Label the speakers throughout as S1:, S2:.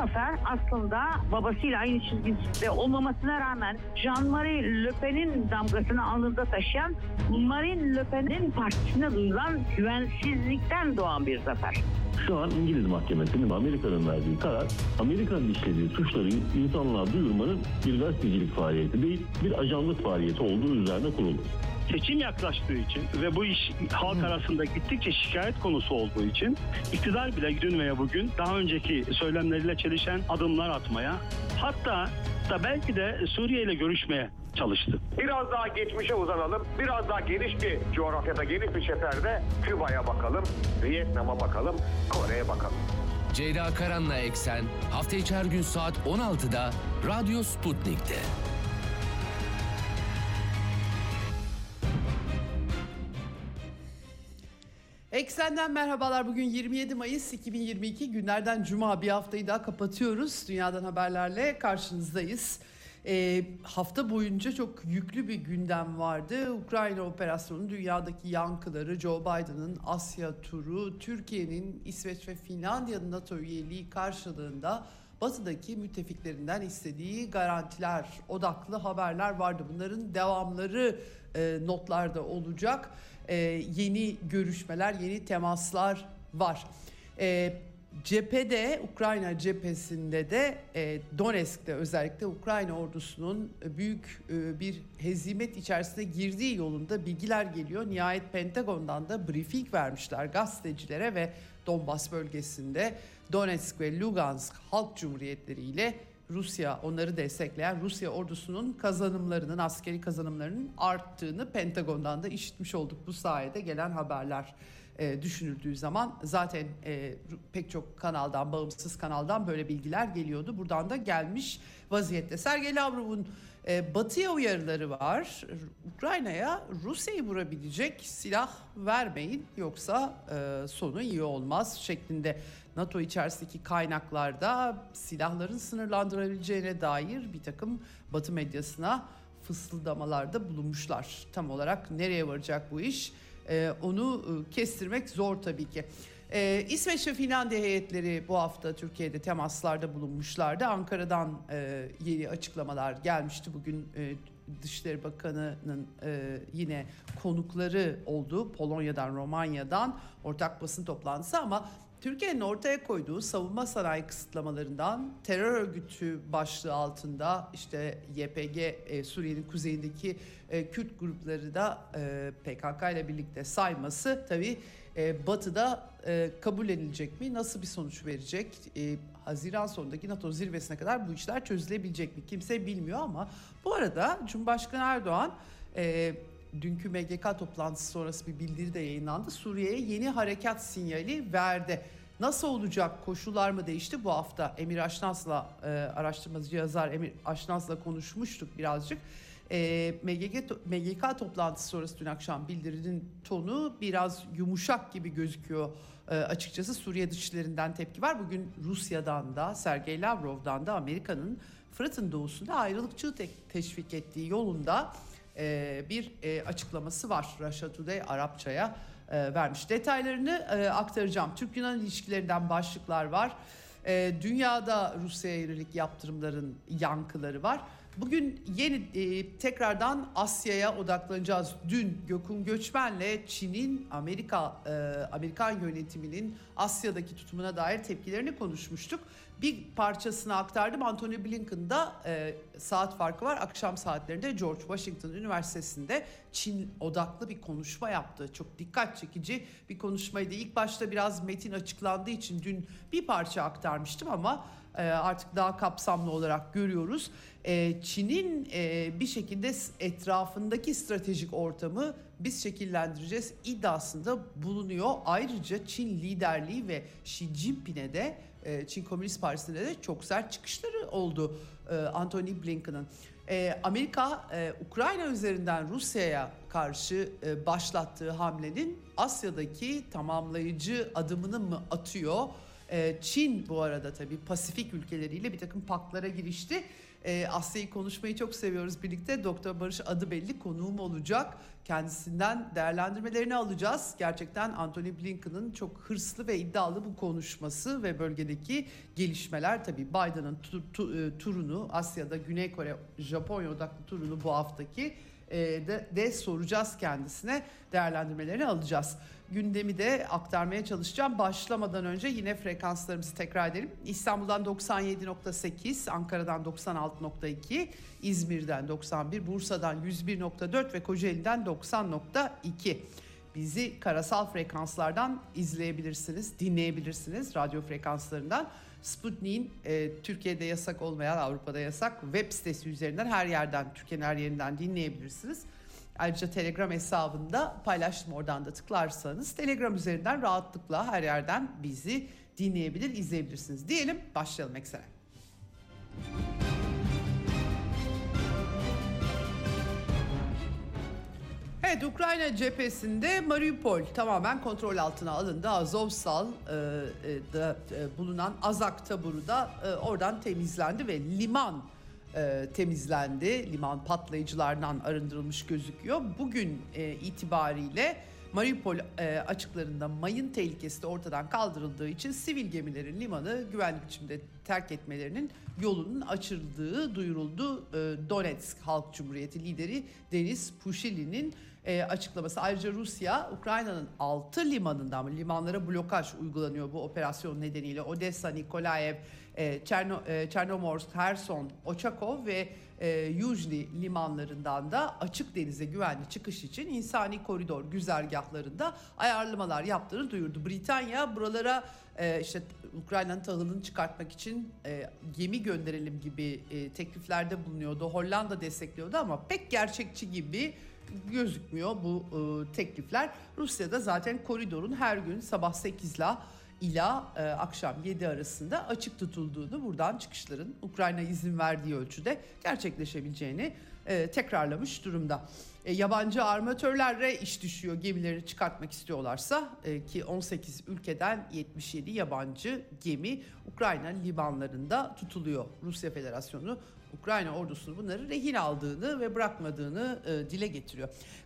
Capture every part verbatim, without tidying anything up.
S1: zafer aslında babasıyla aynı çizgide olmamasına rağmen Jean-Marie Le Pen'in damgasını alnında taşıyan Marine Le Pen'in partisine duyulan güvensizlikten doğan bir zafer.
S2: Şu an İngiliz mahkemesinin Amerika'nın verdiği karar, Amerika'nın işlediği suçları insanlığa duyurmanın bir gazetecilik faaliyeti değil, bir ajanlık faaliyeti olduğu üzerine kuruldu.
S3: Seçim yaklaştığı için ve bu iş halk arasında gittikçe şikayet konusu olduğu için iktidar bile dün veya bugün daha önceki söylemleriyle çelişen adımlar atmaya, hatta da belki de Suriye ile görüşmeye çalıştı.
S4: Biraz daha geçmişe uzanalım, biraz daha geniş bir coğrafyada, geniş bir çeperde Küba'ya bakalım, Vietnam'a bakalım, Kore'ye bakalım.
S5: Ceyda Karan'la Eksen hafta içi her gün saat on altıda Radyo Sputnik'te.
S6: Eksen'den merhabalar. Bugün yirmi yedi Mayıs iki bin yirmi iki, günlerden Cuma, bir haftayı daha kapatıyoruz. Dünyadan haberlerle karşınızdayız. E, hafta boyunca çok yüklü bir gündem vardı. Ukrayna operasyonu, dünyadaki yankıları, Joe Biden'ın Asya turu, Türkiye'nin İsveç ve Finlandiya'nın NATO üyeliği karşılığında Batı'daki müttefiklerinden istediği garantiler odaklı haberler vardı. Bunların devamları e, notlarda olacak. E, yeni görüşmeler, yeni temaslar var. E, cephede, Ukrayna cephesinde de e, Donetsk'te özellikle Ukrayna ordusunun büyük e, bir hezimet içerisine girdiği yolunda bilgiler geliyor. Nihayet Pentagon'dan da briefing vermişler gazetecilere ve Donbas bölgesinde Donetsk ve Lugansk Halk Cumhuriyetleri ile Rusya, onları destekleyen Rusya ordusunun kazanımlarının, askeri kazanımlarının arttığını Pentagon'dan da işitmiş olduk. Bu sayede gelen haberler e, düşünüldüğü zaman zaten e, pek çok kanaldan, bağımsız kanaldan böyle bilgiler geliyordu. Buradan da gelmiş vaziyette. Sergey Lavrov'un e, batıya uyarıları var. Ukrayna'ya Rusya'yı vurabilecek silah vermeyin, yoksa e, sonu iyi olmaz şeklinde. NATO içerisindeki kaynaklarda silahların sınırlandırabileceğine dair bir takım Batı medyasına fısıldamalarda bulunmuşlar. Tam olarak nereye varacak bu iş? Ee, onu kestirmek zor tabii ki. Ee, İsveç ve Finlandiya heyetleri bu hafta Türkiye'de temaslarda bulunmuşlardı. Ankara'dan e, yeni açıklamalar gelmişti. Bugün e, Dışişleri Bakanı'nın e, yine konukları oldu. Polonya'dan, Romanya'dan ortak basın toplantısı, ama Türkiye'nin ortaya koyduğu savunma sanayi kısıtlamalarından terör örgütü başlığı altında işte Y P G, e, Suriye'nin kuzeyindeki e, Kürt grupları da e, P K K ile birlikte sayması tabii e, Batı'da e, kabul edilecek mi? Nasıl bir sonuç verecek? E, Haziran sonundaki NATO zirvesine kadar bu işler çözülebilecek mi? Kimse bilmiyor, ama bu arada Cumhurbaşkanı Erdoğan e, dünkü M G K toplantısı sonrası bir bildiri de yayınlandı. Suriye'ye yeni harekat sinyali verdi. Nasıl olacak? Koşullar mı değişti? Bu hafta Emir Aşnaz'la, e, araştırmacı yazar Emir Aşnaz'la konuşmuştuk birazcık. E, M G K, M G K toplantısı sonrası dün akşam bildirinin tonu biraz yumuşak gibi gözüküyor. E, açıkçası Suriye dışişlerinden tepki var. Bugün Rusya'dan da, Sergey Lavrov'dan da Amerika'nın Fırat'ın doğusunda ayrılıkçılığı te- teşvik ettiği yolunda e, bir e, açıklaması var. Russia Today Arapçaya e, vermiş. Detaylarını e, aktaracağım. Türk-Yunan ilişkilerinden başlıklar var. E, dünyada Rusya'ya yönelik yaptırımların yankıları var. Bugün yeni e, tekrardan Asya'ya odaklanacağız. Dün Gökhan Göçmen'le Çin'in Amerika e, Amerikan yönetiminin Asya'daki tutumuna dair tepkilerini konuşmuştuk. Bir parçasını aktardım. Antony Blinken'da e, saat farkı var. Akşam saatlerinde George Washington Üniversitesi'nde Çin odaklı bir konuşma yaptı. Çok dikkat çekici bir konuşmaydı. İlk başta biraz metin açıklandığı için dün bir parça aktarmıştım, ama e, artık daha kapsamlı olarak görüyoruz. E, Çin'in e, bir şekilde etrafındaki stratejik ortamı biz şekillendireceğiz iddiasında bulunuyor. Ayrıca Çin liderliği ve Xi Jinping'e de, Çin Komünist Partisi'ne de çok sert çıkışları oldu Antony Blinken'ın. Amerika Ukrayna üzerinden Rusya'ya karşı başlattığı hamlenin Asya'daki tamamlayıcı adımını mı atıyor? Çin bu arada tabii Pasifik ülkeleriyle bir takım paktlara girişti. E, Asya'yı konuşmayı çok seviyoruz birlikte. Doktor Barış Adıbelli konuğum olacak. Kendisinden değerlendirmelerini alacağız. Gerçekten Antony Blinken'ın çok hırslı ve iddialı bu konuşması ve bölgedeki gelişmeler, tabii Biden'ın tu, tu, turunu, Asya'da Güney Kore, Japonya odaklı turunu bu haftaki e, de, de soracağız kendisine. Değerlendirmelerini alacağız. Gündemi de aktarmaya çalışacağım. Başlamadan önce yine frekanslarımızı tekrar edelim. İstanbul'dan doksan yedi nokta sekiz, Ankara'dan doksan altı nokta iki, İzmir'den doksan bir, Bursa'dan yüz bir nokta dört ve Kocaeli'den doksan nokta iki. Bizi karasal frekanslardan izleyebilirsiniz, dinleyebilirsiniz, radyo frekanslarından. Sputnik'in e, Türkiye'de yasak olmayan, Avrupa'da yasak web sitesi üzerinden her yerden, Türkiye'nin her yerinden dinleyebilirsiniz. Ayrıca Telegram hesabında paylaştım, oradan da tıklarsanız Telegram üzerinden rahatlıkla her yerden bizi dinleyebilir, izleyebilirsiniz. Diyelim, başlayalım Eksen'e. Evet, Ukrayna cephesinde Mariupol tamamen kontrol altına alındı. Azovstal'da e, e, bulunan Azak taburu da e, oradan temizlendi ve liman e, temizlendi. Liman patlayıcılardan arındırılmış gözüküyor. Bugün e, itibariyle Mariupol e, açıklarında mayın tehlikesi de ortadan kaldırıldığı için sivil gemilerin limanı güvenli biçimde terk etmelerinin yolunun açıldığı duyuruldu. E, Donetsk Halk Cumhuriyeti lideri Denis Pushilinin e, açıklaması. Ayrıca Rusya, Ukrayna'nın altı limanından, limanlara blokaj uygulanıyor bu operasyon nedeniyle. Odessa, Nikolaev, e, Çerno, e, Çernomorsk, Kherson, Ochakov ve e, Yuzhny limanlarından da açık denize güvenli çıkış için insani koridor güzergahlarında ayarlamalar yaptığını duyurdu. Britanya buralara e, işte Ukrayna'nın tahılını çıkartmak için e, gemi gönderelim gibi e, tekliflerde bulunuyordu. Hollanda destekliyordu ama pek gerçekçi gibi gözükmüyor bu e, teklifler. Rusya'da zaten koridorun her gün sabah sekiz ila e, akşam yedi arasında açık tutulduğunu, buradan çıkışların Ukrayna izin verdiği ölçüde gerçekleşebileceğini e, tekrarlamış durumda. E, yabancı armatörlerle iş düşüyor, gemileri çıkartmak istiyorlarsa e, ki on sekiz ülkeden yetmiş yedi yabancı gemi Ukrayna limanlarında tutuluyor. Rusya Federasyonu Ukrayna ordusunun bunları rehin aldığını ve bırakmadığını e, dile getiriyor.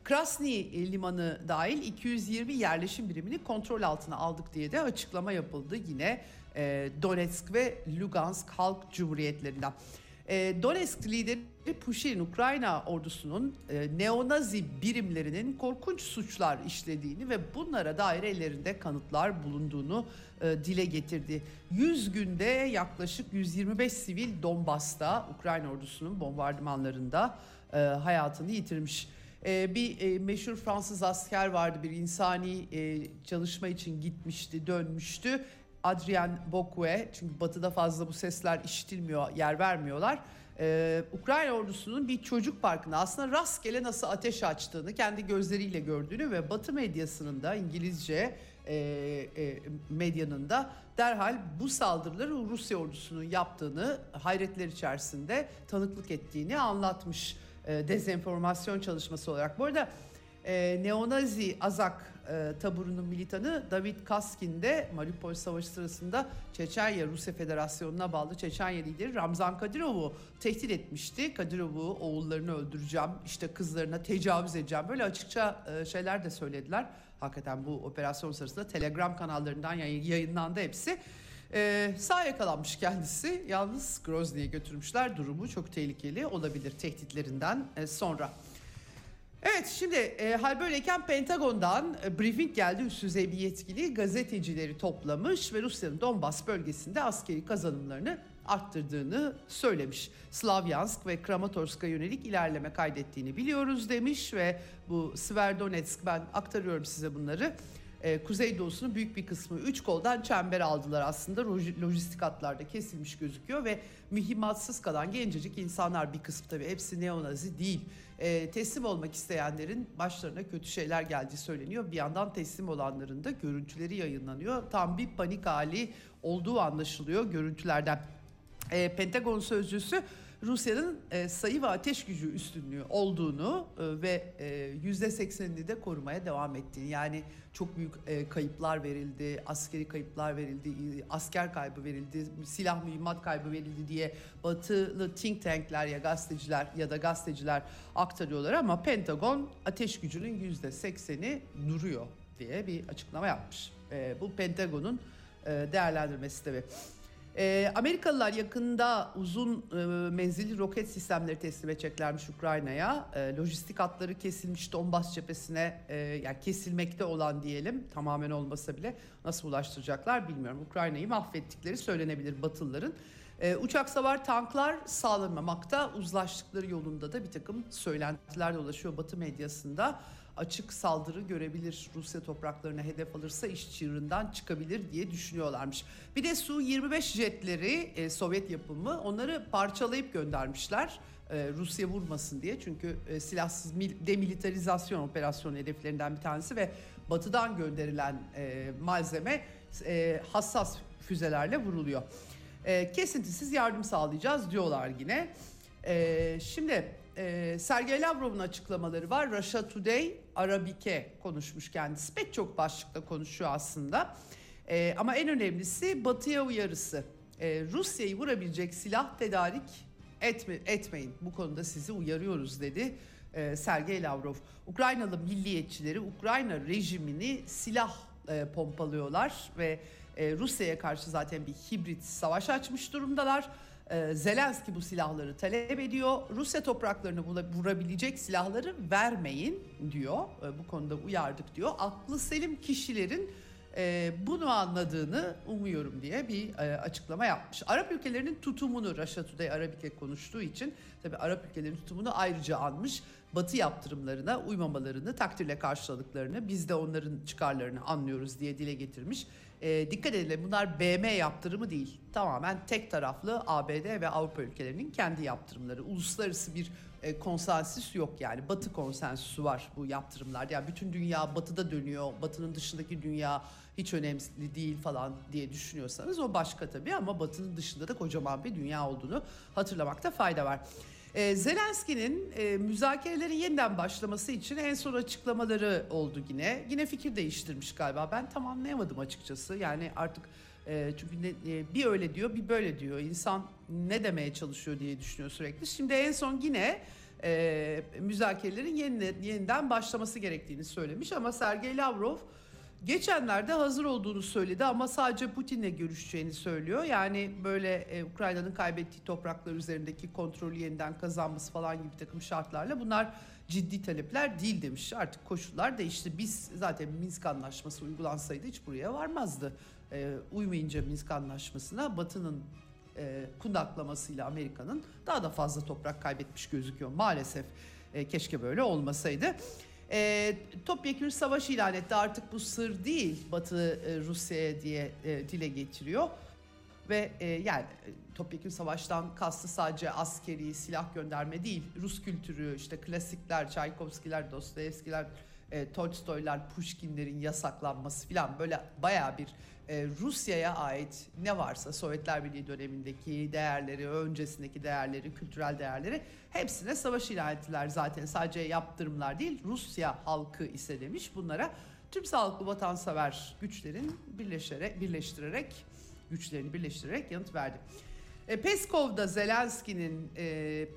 S6: Krasny limanı dahil iki yüz yirmi yerleşim birimini kontrol altına aldık diye de açıklama yapıldı yine e, Donetsk ve Lugansk Halk Cumhuriyetlerinden. E, Donetsk lideri Pushilin, Ukrayna ordusunun e, neonazi birimlerinin korkunç suçlar işlediğini ve bunlara dair ellerinde kanıtlar bulunduğunu e, dile getirdi. yüz günde yaklaşık yüz yirmi beş sivil Donbas'ta Ukrayna ordusunun bombardımanlarında e, hayatını yitirmiş. E, bir e, meşhur Fransız asker vardı, bir insani e, çalışma için gitmişti, dönmüştü. Adrien Bocquet, çünkü batıda fazla bu sesler işitilmiyor, yer vermiyorlar. Ee, Ukrayna ordusunun bir çocuk parkında aslında rastgele nasıl ateş açtığını kendi gözleriyle gördüğünü ve Batı medyasının da, İngilizce e, e, medyanın da derhal bu saldırıları Rusya ordusunun yaptığını, hayretler içerisinde tanıklık ettiğini anlatmış e, dezenformasyon çalışması olarak. Bu arada e, neonazi Azak e, taburunun militanı David Kaskin de Mariupol Savaşı sırasında Çeçenya, Rusya Federasyonu'na bağlı Çeçenya lideri Ramzan Kadyrov'u tehdit etmişti. Kadyrov'u, oğullarını öldüreceğim, işte kızlarına tecavüz edeceğim, böyle açıkça e, şeyler de söylediler. Hakikaten bu operasyon sırasında Telegram kanallarından yayınlandı hepsi. Ee, sağ yakalanmış kendisi, yalnız Grozny'ye götürmüşler, durumu çok tehlikeli olabilir tehditlerinden e, sonra. Evet, şimdi e, hal böyleyken Pentagon'dan e, briefing geldi. Üst düzey bir yetkili gazetecileri toplamış ve Rusya'nın Donbas bölgesinde askeri kazanımlarını arttırdığını söylemiş. Slavyansk ve Kramatorsk'a yönelik ilerleme kaydettiğini biliyoruz demiş ve bu Sverdonetsk, ben aktarıyorum size bunları. Ee, Kuzeydoğu'sunun büyük bir kısmı üç koldan çember aldılar aslında. Lojistik hatlarda kesilmiş gözüküyor ve mühimmatsız kalan gencecik insanlar, bir kısmı tabii, hepsi neonazi değil. Ee, teslim olmak isteyenlerin başlarına kötü şeyler geldiği söyleniyor. Bir yandan teslim olanların da görüntüleri yayınlanıyor. Tam bir panik hali olduğu anlaşılıyor görüntülerden. Ee, Pentagon sözcüsü Rusya'nın e, sayı ve ateş gücü üstünlüğü olduğunu e, ve e, yüzde seksenini de korumaya devam ettiğini, yani çok büyük e, kayıplar verildi, askeri kayıplar verildi, asker kaybı verildi, silah mühimmat kaybı verildi diye batılı think tankler ya gazeteciler ya da gazeteciler aktarıyorlar ama Pentagon ateş gücünün yüzde sekseni duruyor diye bir açıklama yapmış. E, bu Pentagon'un e, değerlendirmesi tabii. E, Amerikalılar yakında uzun e, menzilli roket sistemleri teslim edeceklermiş Ukrayna'ya. E, lojistik hatları kesilmiş Donbas cephesine, e, yani kesilmekte olan diyelim, tamamen olmasa bile nasıl ulaştıracaklar bilmiyorum. Ukrayna'yı mahvettikleri söylenebilir Batılıların. E, uçak savar tanklar sağlanmamakta, uzlaştıkları yolunda da bir takım söylentiler dolaşıyor Batı medyasında. Açık saldırı görebilir, Rusya topraklarına hedef alırsa iş çığırından çıkabilir diye düşünüyorlarmış. Bir de Su yirmi beş jetleri, e, Sovyet yapımı, onları parçalayıp göndermişler e, Rusya vurmasın diye. Çünkü e, silahsız mil- demilitarizasyon operasyonu hedeflerinden bir tanesi ve batıdan gönderilen e, malzeme e, hassas füzelerle vuruluyor. E, kesintisiz yardım sağlayacağız diyorlar yine. E, şimdi e, Sergey Lavrov'un açıklamaları var. Russia Today, Arabike konuşmuş kendisi. Pek çok başlıkta konuşuyor aslında. E, ama en önemlisi Batı'ya uyarısı. E, Rusya'yı vurabilecek silah tedarik etme, etmeyin. Bu konuda sizi uyarıyoruz dedi e, Sergey Lavrov. Ukraynalı milliyetçileri Ukrayna rejimini silah e, pompalıyorlar ve e, Rusya'ya karşı zaten bir hibrit savaş açmış durumdalar. E, Zelenski bu silahları talep ediyor. Rusya topraklarını vurabilecek silahları vermeyin diyor. E, bu konuda uyardık diyor. Aklı selim kişilerin e, bunu anladığını umuyorum diye bir e, açıklama yapmış. Arap ülkelerinin tutumunu Russia Today Arabike konuştuğu için tabii Arap ülkelerinin tutumunu ayrıca anmış. Batı yaptırımlarına uymamalarını, takdirle karşıladıklarını, biz de onların çıkarlarını anlıyoruz diye dile getirmiş. E, dikkat edelim, bunlar B M yaptırımı değil. Tamamen tek taraflı A B D ve Avrupa ülkelerinin kendi yaptırımları. Uluslararası bir e, konsensüs yok yani. Batı konsensüsü var bu yaptırımlarda. Yani bütün dünya batıda dönüyor. Batının dışındaki dünya hiç önemli değil falan diye düşünüyorsanız o başka tabii, ama batının dışında da kocaman bir dünya olduğunu hatırlamakta fayda var. Ee, Zelenski'nin e, müzakerelerin yeniden başlaması için en son açıklamaları oldu yine. Yine fikir değiştirmiş galiba. Ben tam anlayamadım açıkçası. Yani artık e, çünkü ne, e, bir öyle diyor, bir böyle diyor. İnsan ne demeye çalışıyor diye düşünüyor sürekli. Şimdi en son yine e, müzakerelerin yeniden, yeniden başlaması gerektiğini söylemiş ama Sergey Lavrov geçenlerde hazır olduğunu söyledi ama sadece Putin'le görüşeceğini söylüyor. Yani böyle e, Ukrayna'nın kaybettiği topraklar üzerindeki kontrolü yeniden kazanması falan gibi bir takım şartlarla bunlar ciddi talepler değil demiş. Artık koşullar değişti. Biz zaten Minsk Anlaşması uygulansaydı hiç buraya varmazdı. E, uymayınca Minsk Anlaşması'na Batı'nın e, kundaklamasıyla Amerika'nın daha da fazla toprak kaybetmiş gözüküyor. Maalesef e, keşke böyle olmasaydı. E, topyekün savaş ilan etti, artık bu sır değil, Batı e, Rusya'ya diye e, dile getiriyor ve e, yani e, topyekün savaştan kastı sadece askeri silah gönderme değil, Rus kültürü, işte klasikler, Çaykovskiler, Dostoyevskiler, e, Tolstoylar, Pushkinlerin yasaklanması falan, böyle bayağı bir e, Rusya'ya ait ne varsa Sovyetler Birliği dönemindeki değerleri, öncesindeki değerleri, kültürel değerleri hepsine savaş ilan ettiler zaten. Sadece yaptırımlar değil, Rusya halkı ise demiş bunlara tüm sağlıklı vatansever güçlerin birleşerek, birleştirerek güçlerini birleştirerek yanıt verdi. E, Peskov da Zelenski'nin e,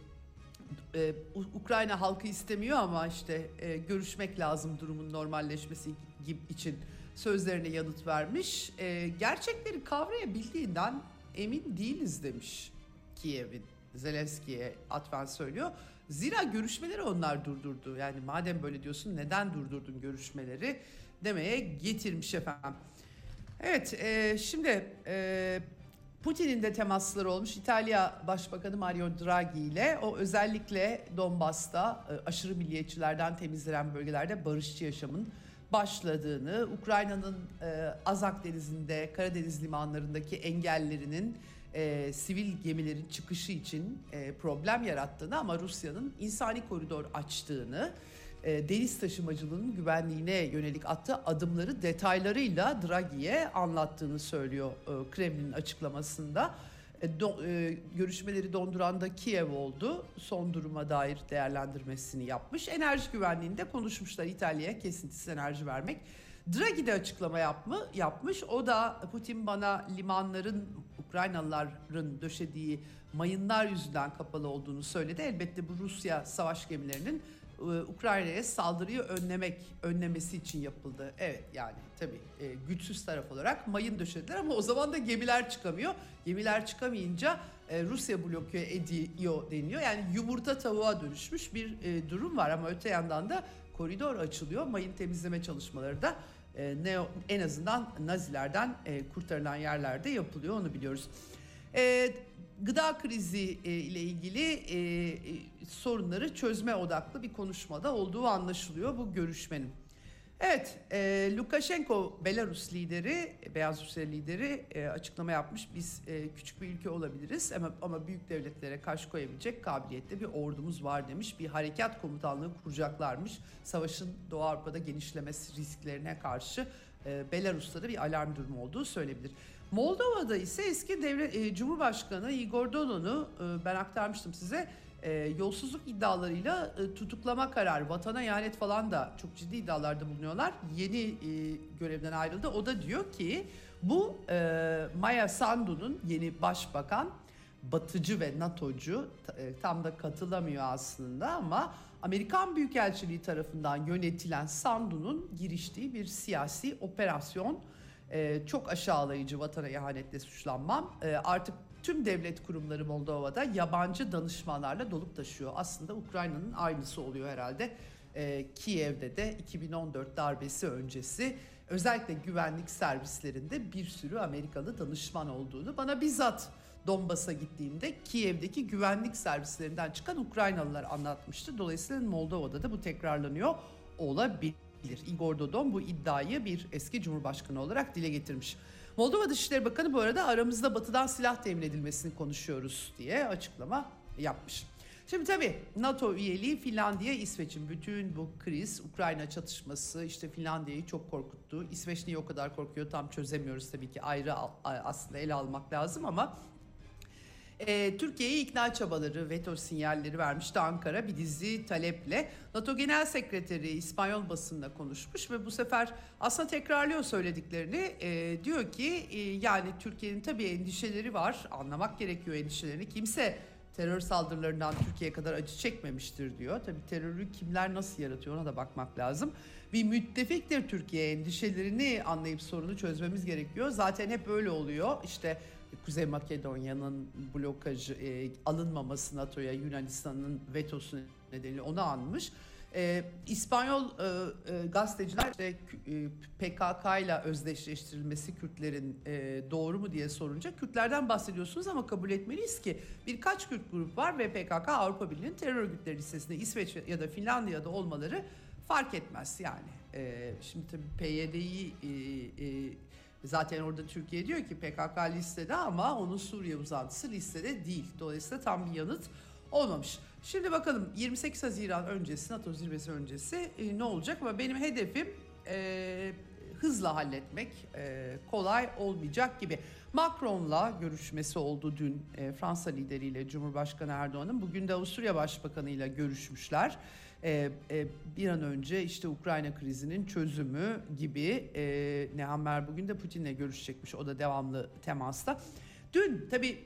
S6: e, Ukrayna halkı istemiyor ama işte e, görüşmek lazım durumun normalleşmesi gibi için sözlerine yanıt vermiş. E, gerçekleri kavrayabildiğinden emin değiliz demiş Kiev'in. Zelenski'ye atfen söylüyor. Zira görüşmeleri onlar durdurdu. Yani madem böyle diyorsun, neden durdurdun görüşmeleri demeye getirmiş efendim. Evet, e, şimdi e, Putin'in de temasları olmuş İtalya Başbakanı Mario Draghi ile. O özellikle Donbas'ta e, aşırı milliyetçilerden temizlenen bölgelerde barışçı yaşamın başladığını, Ukrayna'nın e, Azak Denizi'nde, Karadeniz limanlarındaki engellerinin e, sivil gemilerin çıkışı için e, problem yarattığını ama Rusya'nın insani koridor açtığını, e, deniz taşımacılığının güvenliğine yönelik attığı adımları detaylarıyla Draghi'ye anlattığını söylüyor e, Kremlin'in açıklamasında. E, do, e, görüşmeleri donduran da Kiev oldu. Son duruma dair değerlendirmesini yapmış. Enerji güvenliğinde konuşmuşlar, İtalya'ya kesintisiz enerji vermek. Draghi de açıklama yapma, yapmış. O da Putin bana limanların Ukraynalıların döşediği mayınlar yüzünden kapalı olduğunu söyledi. Elbette bu Rusya savaş gemilerinin e, Ukrayna'ya saldırıyı önlemek önlemesi için yapıldı. Evet, yani tabii e, güçsüz taraf olarak mayın döşediler ama o zaman da gemiler çıkamıyor. Gemiler çıkamayınca e, Rusya bloke ediyor deniliyor. Yani yumurta tavuğa dönüşmüş bir e, durum var ama öte yandan da koridor açılıyor. Mayın temizleme çalışmaları da e, ne en azından Nazilerden e, kurtarılan yerlerde yapılıyor, onu biliyoruz. E, gıda krizi e, ile ilgili e, e, sorunları çözme odaklı bir konuşmada olduğu anlaşılıyor bu görüşmenin. Evet, e, Lukashenko, Belarus lideri, Beyaz Rusya lideri e, açıklama yapmış. Biz e, küçük bir ülke olabiliriz ama, ama büyük devletlere karşı koyabilecek kabiliyette bir ordumuz var demiş. Bir harekat komutanlığı kuracaklarmış. Savaşın Doğu Avrupa'da genişlemesi risklerine karşı e, Belarus'ta da bir alarm durumu olduğu söylenebilir. Moldova'da ise eski devlet e, Cumhurbaşkanı Igor Dodon'u e, ben aktarmıştım size. E, yolsuzluk iddialarıyla e, tutuklama kararı, vatana ihanet falan da çok ciddi iddialarda bulunuyorlar. Yeni e, görevden ayrıldı. O da diyor ki bu e, Maya Sandu'nun yeni başbakan, batıcı ve NATO'cu, e, tam da katılamıyor aslında ama Amerikan Büyükelçiliği tarafından yönetilen Sandu'nun giriştiği bir siyasi operasyon. E, çok aşağılayıcı, vatana ihanetle suçlanmam. E, artık tüm devlet kurumları Moldova'da yabancı danışmanlarla dolup taşıyor. Aslında Ukrayna'nın aynısı oluyor herhalde. Ee, Kiev'de de iki bin on dört darbesi öncesi özellikle güvenlik servislerinde bir sürü Amerikalı danışman olduğunu bana bizzat Donbas'a gittiğimde Kiev'deki güvenlik servislerinden çıkan Ukraynalılar anlatmıştı. Dolayısıyla Moldova'da da bu tekrarlanıyor olabilir. Igor Dodon bu iddiayı bir eski cumhurbaşkanı olarak dile getirmiş. Moldova Dışişleri Bakanı bu arada aramızda batıdan silah temin edilmesini konuşuyoruz diye açıklama yapmış. Şimdi tabii NATO üyeliği Finlandiya, İsveç'in bütün bu kriz, Ukrayna çatışması işte Finlandiya'yı çok korkuttu. İsveç niye o kadar korkuyor tam çözemiyoruz tabii ki, ayrı aslında ele almak lazım ama E, Türkiye'ye ikna çabaları, veto sinyalleri vermişti Ankara bir dizi taleple. NATO Genel Sekreteri İspanyol basınında konuşmuş ve bu sefer aslında tekrarlıyor söylediklerini. E, diyor ki e, yani Türkiye'nin tabii endişeleri var, anlamak gerekiyor endişelerini. Kimse terör saldırılarından Türkiye'ye kadar acı çekmemiştir diyor. Tabii terörü kimler nasıl yaratıyor ona da bakmak lazım. Bir müttefiktir Türkiye, endişelerini anlayıp sorunu çözmemiz gerekiyor. Zaten hep öyle oluyor. İşte Kuzey Makedonya'nın blokajı e, alınmaması NATO'ya, Yunanistan'ın vetosu nedeniyle onu anmış. E, İspanyol e, e, gazeteciler işte, e, P K K ile özdeşleştirilmesi Kürtlerin e, doğru mu diye sorunca Kürtlerden bahsediyorsunuz ama kabul etmeliyiz ki birkaç Kürt grup var ve P K K Avrupa Birliği'nin terör örgütleri listesinde İsveç ya da Finlandiya'da olmaları fark etmez yani. E, şimdi tabii P Y D'yi e, e, zaten orada Türkiye diyor ki P K K listede ama onun Suriye uzantısı listede değil. Dolayısıyla tam bir yanıt olmamış. Şimdi bakalım yirmi sekiz Haziran öncesi, NATO zirvesi öncesi e, ne olacak ama benim hedefim e, hızla halletmek, e, kolay olmayacak gibi. Macron'la görüşmesi oldu dün e, Fransa lideriyle Cumhurbaşkanı Erdoğan'ın. Bugün de Avusturya Başbakanı'yla görüşmüşler. Ee, e, bir an önce işte Ukrayna krizinin çözümü gibi. e, Nehammer bugün de Putin'le görüşecekmiş, o da devamlı temasta. Dün tabii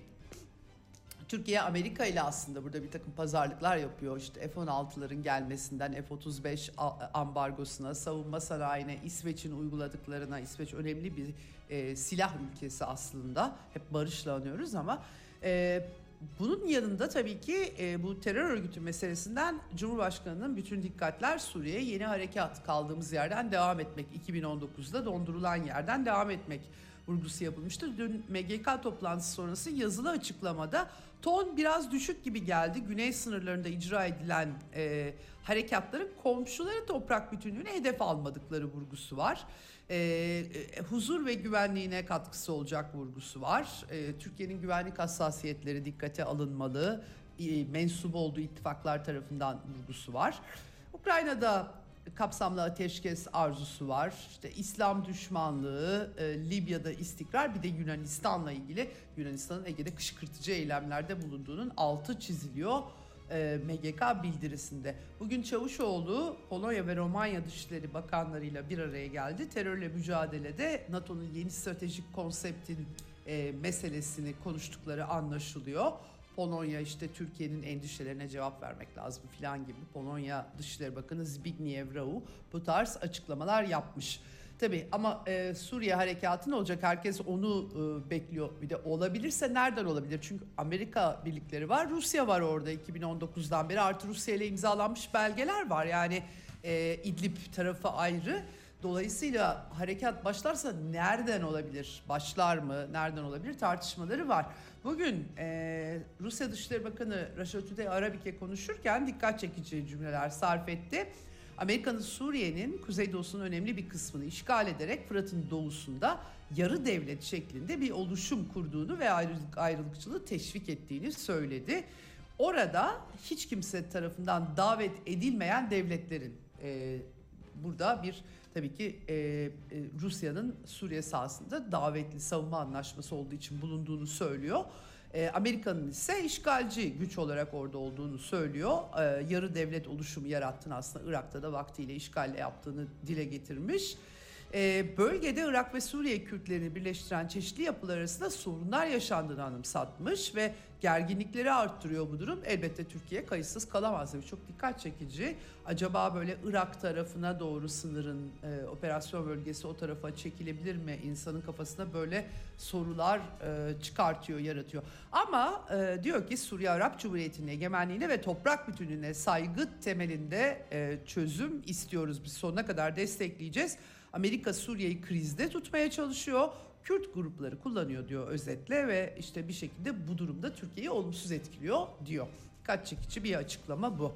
S6: Türkiye Amerika ile aslında burada bir takım pazarlıklar yapıyor. İşte F on altıların gelmesinden F otuz beş ambargosuna, savunma sanayine, İsveç'in uyguladıklarına. İsveç önemli bir e, silah ülkesi aslında, hep barışla anıyoruz ama e, bunun yanında tabii ki e, bu terör örgütü meselesinden Cumhurbaşkanı'nın bütün dikkatler Suriye'ye, yeni harekat, kaldığımız yerden devam etmek, iki bin on dokuzda dondurulan yerden devam etmek vurgusu yapılmıştır. Dün M G K toplantısı sonrası yazılı açıklamada ton biraz düşük gibi geldi. Güney sınırlarında icra edilen e, harekatların komşuları toprak bütünlüğüne hedef almadıkları vurgusu var. E, e, huzur ve güvenliğine katkısı olacak vurgusu var. E, Türkiye'nin güvenlik hassasiyetleri dikkate alınmalı, e, mensup olduğu ittifaklar tarafından vurgusu var. Ukrayna'da kapsamlı ateşkes arzusu var. İşte İslam düşmanlığı, e, Libya'da istikrar, bir de Yunanistan'la ilgili Yunanistan'ın Ege'de kışkırtıcı eylemlerde bulunduğunun altı çiziliyor e, M G K bildirisinde. Bugün Çavuşoğlu Polonya ve Romanya Dışişleri Bakanlarıyla bir araya geldi. Terörle mücadelede NATO'nun yeni stratejik konseptin e, meselesini konuştukları anlaşılıyor. Polonya işte Türkiye'nin endişelerine cevap vermek lazım filan gibi. Polonya Dışişleri Bakanı Zbigniew Rau bu tarz açıklamalar yapmış. Tabii ama e, Suriye harekatı ne olacak? Herkes onu e, bekliyor. Bir de olabilirse nereden olabilir? Çünkü Amerika birlikleri var, Rusya var orada iki bin on dokuzdan beri. Artı Rusya ile imzalanmış belgeler var. Yani e, İdlib tarafı ayrı. Dolayısıyla harekat başlarsa nereden olabilir? Başlar mı? Nereden olabilir? Tartışmaları var. Bugün e, Rusya Dışişleri Bakanı Russia Today Arabik'e konuşurken dikkat çekici cümleler sarf etti. Amerika'nın Suriye'nin kuzeydoğusunun önemli bir kısmını işgal ederek Fırat'ın doğusunda yarı devlet şeklinde bir oluşum kurduğunu ve ayrılık, ayrılıkçılığı teşvik ettiğini söyledi. Orada hiç kimse tarafından davet edilmeyen devletlerin e, burada bir tabii ki e, e, Rusya'nın Suriye sahasında davetli savunma anlaşması olduğu için bulunduğunu söylüyor. E, Amerika'nın ise işgalci güç olarak orada olduğunu söylüyor. E, yarı devlet oluşumu yarattığını, aslında Irak'ta da vaktiyle işgalle yaptığını dile getirmiş. E, bölgede Irak ve Suriye Kürtlerini birleştiren çeşitli yapılar arasında sorunlar yaşandığını anımsatmış ve gerginlikleri arttırıyor bu durum. Elbette Türkiye kayıtsız kalamaz. Çok dikkat çekici. Acaba böyle Irak tarafına doğru sınırın e, operasyon bölgesi o tarafa çekilebilir mi? İnsanın kafasına böyle sorular e, çıkartıyor, yaratıyor. Ama e, diyor ki Suriye Arap Cumhuriyeti'nin egemenliğine ve toprak bütünlüğüne saygı temelinde e, çözüm istiyoruz. Biz sonuna kadar destekleyeceğiz. Amerika Suriye'yi krizde tutmaya çalışıyor. Kürt grupları kullanıyor diyor özetle ve işte bir şekilde bu durumda Türkiye'yi olumsuz etkiliyor diyor. Dikkat çekici bir açıklama bu.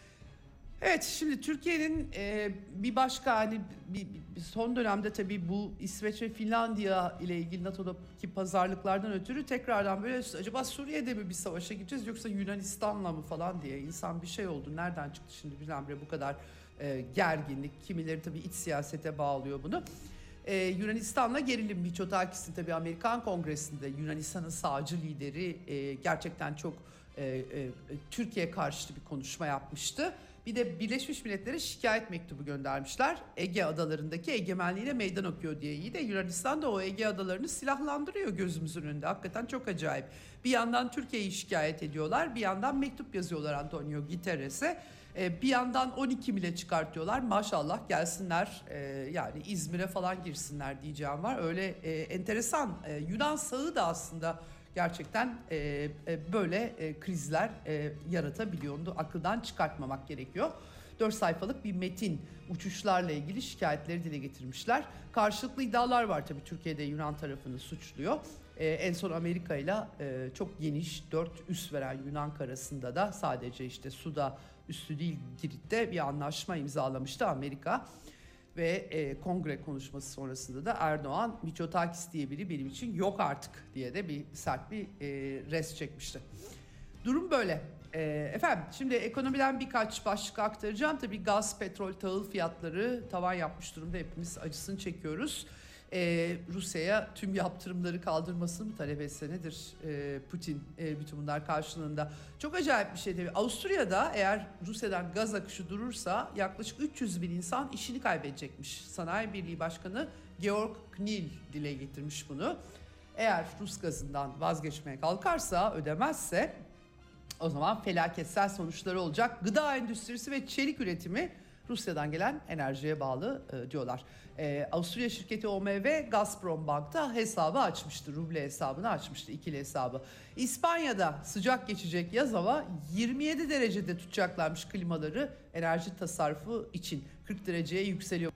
S6: Evet, şimdi Türkiye'nin e, bir başka hani bir, bir son dönemde tabii bu İsveç ve Finlandiya ile ilgili NATO'daki pazarlıklardan ötürü tekrardan böyle acaba Suriye'de mi bir savaşa gideceğiz yoksa Yunanistan'la mı falan diye insan bir şey oldu. Nereden çıktı şimdi birdenbire bu kadar e, gerginlik? Kimileri tabii iç siyasete bağlıyor bunu. Ee, Yunanistan'la gerilim. Mitsotakis'in tabii Amerikan Kongresi'nde Yunanistan'ın sağcı lideri e, gerçekten çok e, e, Türkiye karşıtı bir konuşma yapmıştı. Bir de Birleşmiş Milletler'e şikayet mektubu göndermişler. Ege adalarındaki egemenliğine meydan okuyor diye. İyi de Yunanistan da o Ege adalarını silahlandırıyor gözümüzün önünde. Hakikaten çok acayip. Bir yandan Türkiye'yi şikayet ediyorlar, bir yandan mektup yazıyorlar Antonio Guterres'e. Bir yandan on iki mile çıkartıyorlar. Maşallah gelsinler yani İzmir'e falan girsinler diyeceğim var. Öyle enteresan. Yunan sağı da aslında gerçekten böyle krizler yaratabiliyor. Onu da akıldan çıkartmamak gerekiyor. dört sayfalık bir metin uçuşlarla ilgili şikayetleri dile getirmişler. Karşılıklı iddialar var tabii, Türkiye'de Yunan tarafını suçluyor. Ee, en son Amerika ile çok geniş dört üs veren Yunan karasında da sadece işte suda üstü değil Girit'te bir anlaşma imzalamıştı Amerika. Ve e, kongre konuşması sonrasında da Erdoğan Mitsotakis diye biri benim için yok artık diye de bir sert bir e, res çekmişti. Durum böyle. E, efendim şimdi ekonomiden birkaç başlık aktaracağım. Tabii gaz, petrol, tahıl fiyatları tavan yapmış durumda. Hepimiz acısını çekiyoruz. Ee, Rusya'ya tüm yaptırımları kaldırmasını mı talep etse nedir ee, Putin e, bütün bunlar karşılığında? Çok acayip bir şey tabii. Avusturya'da eğer Rusya'dan gaz akışı durursa yaklaşık üç yüz bin insan işini kaybedecekmiş. Sanayi Birliği Başkanı Georg Knil dile getirmiş bunu. Eğer Rus gazından vazgeçmeye kalkarsa, ödemezse o zaman felaketsel sonuçları olacak. Gıda endüstrisi ve çelik üretimi Rusya'dan gelen enerjiye bağlı e, diyorlar. E, Avusturya şirketi O M V Gazprombank'ta hesabı açmıştı. Ruble hesabını açmıştı, ikili hesabı. İspanya'da sıcak geçecek yaz hava, yirmi yedi derecede tutacaklarmış klimaları enerji tasarrufu için. kırk dereceye yükseliyor.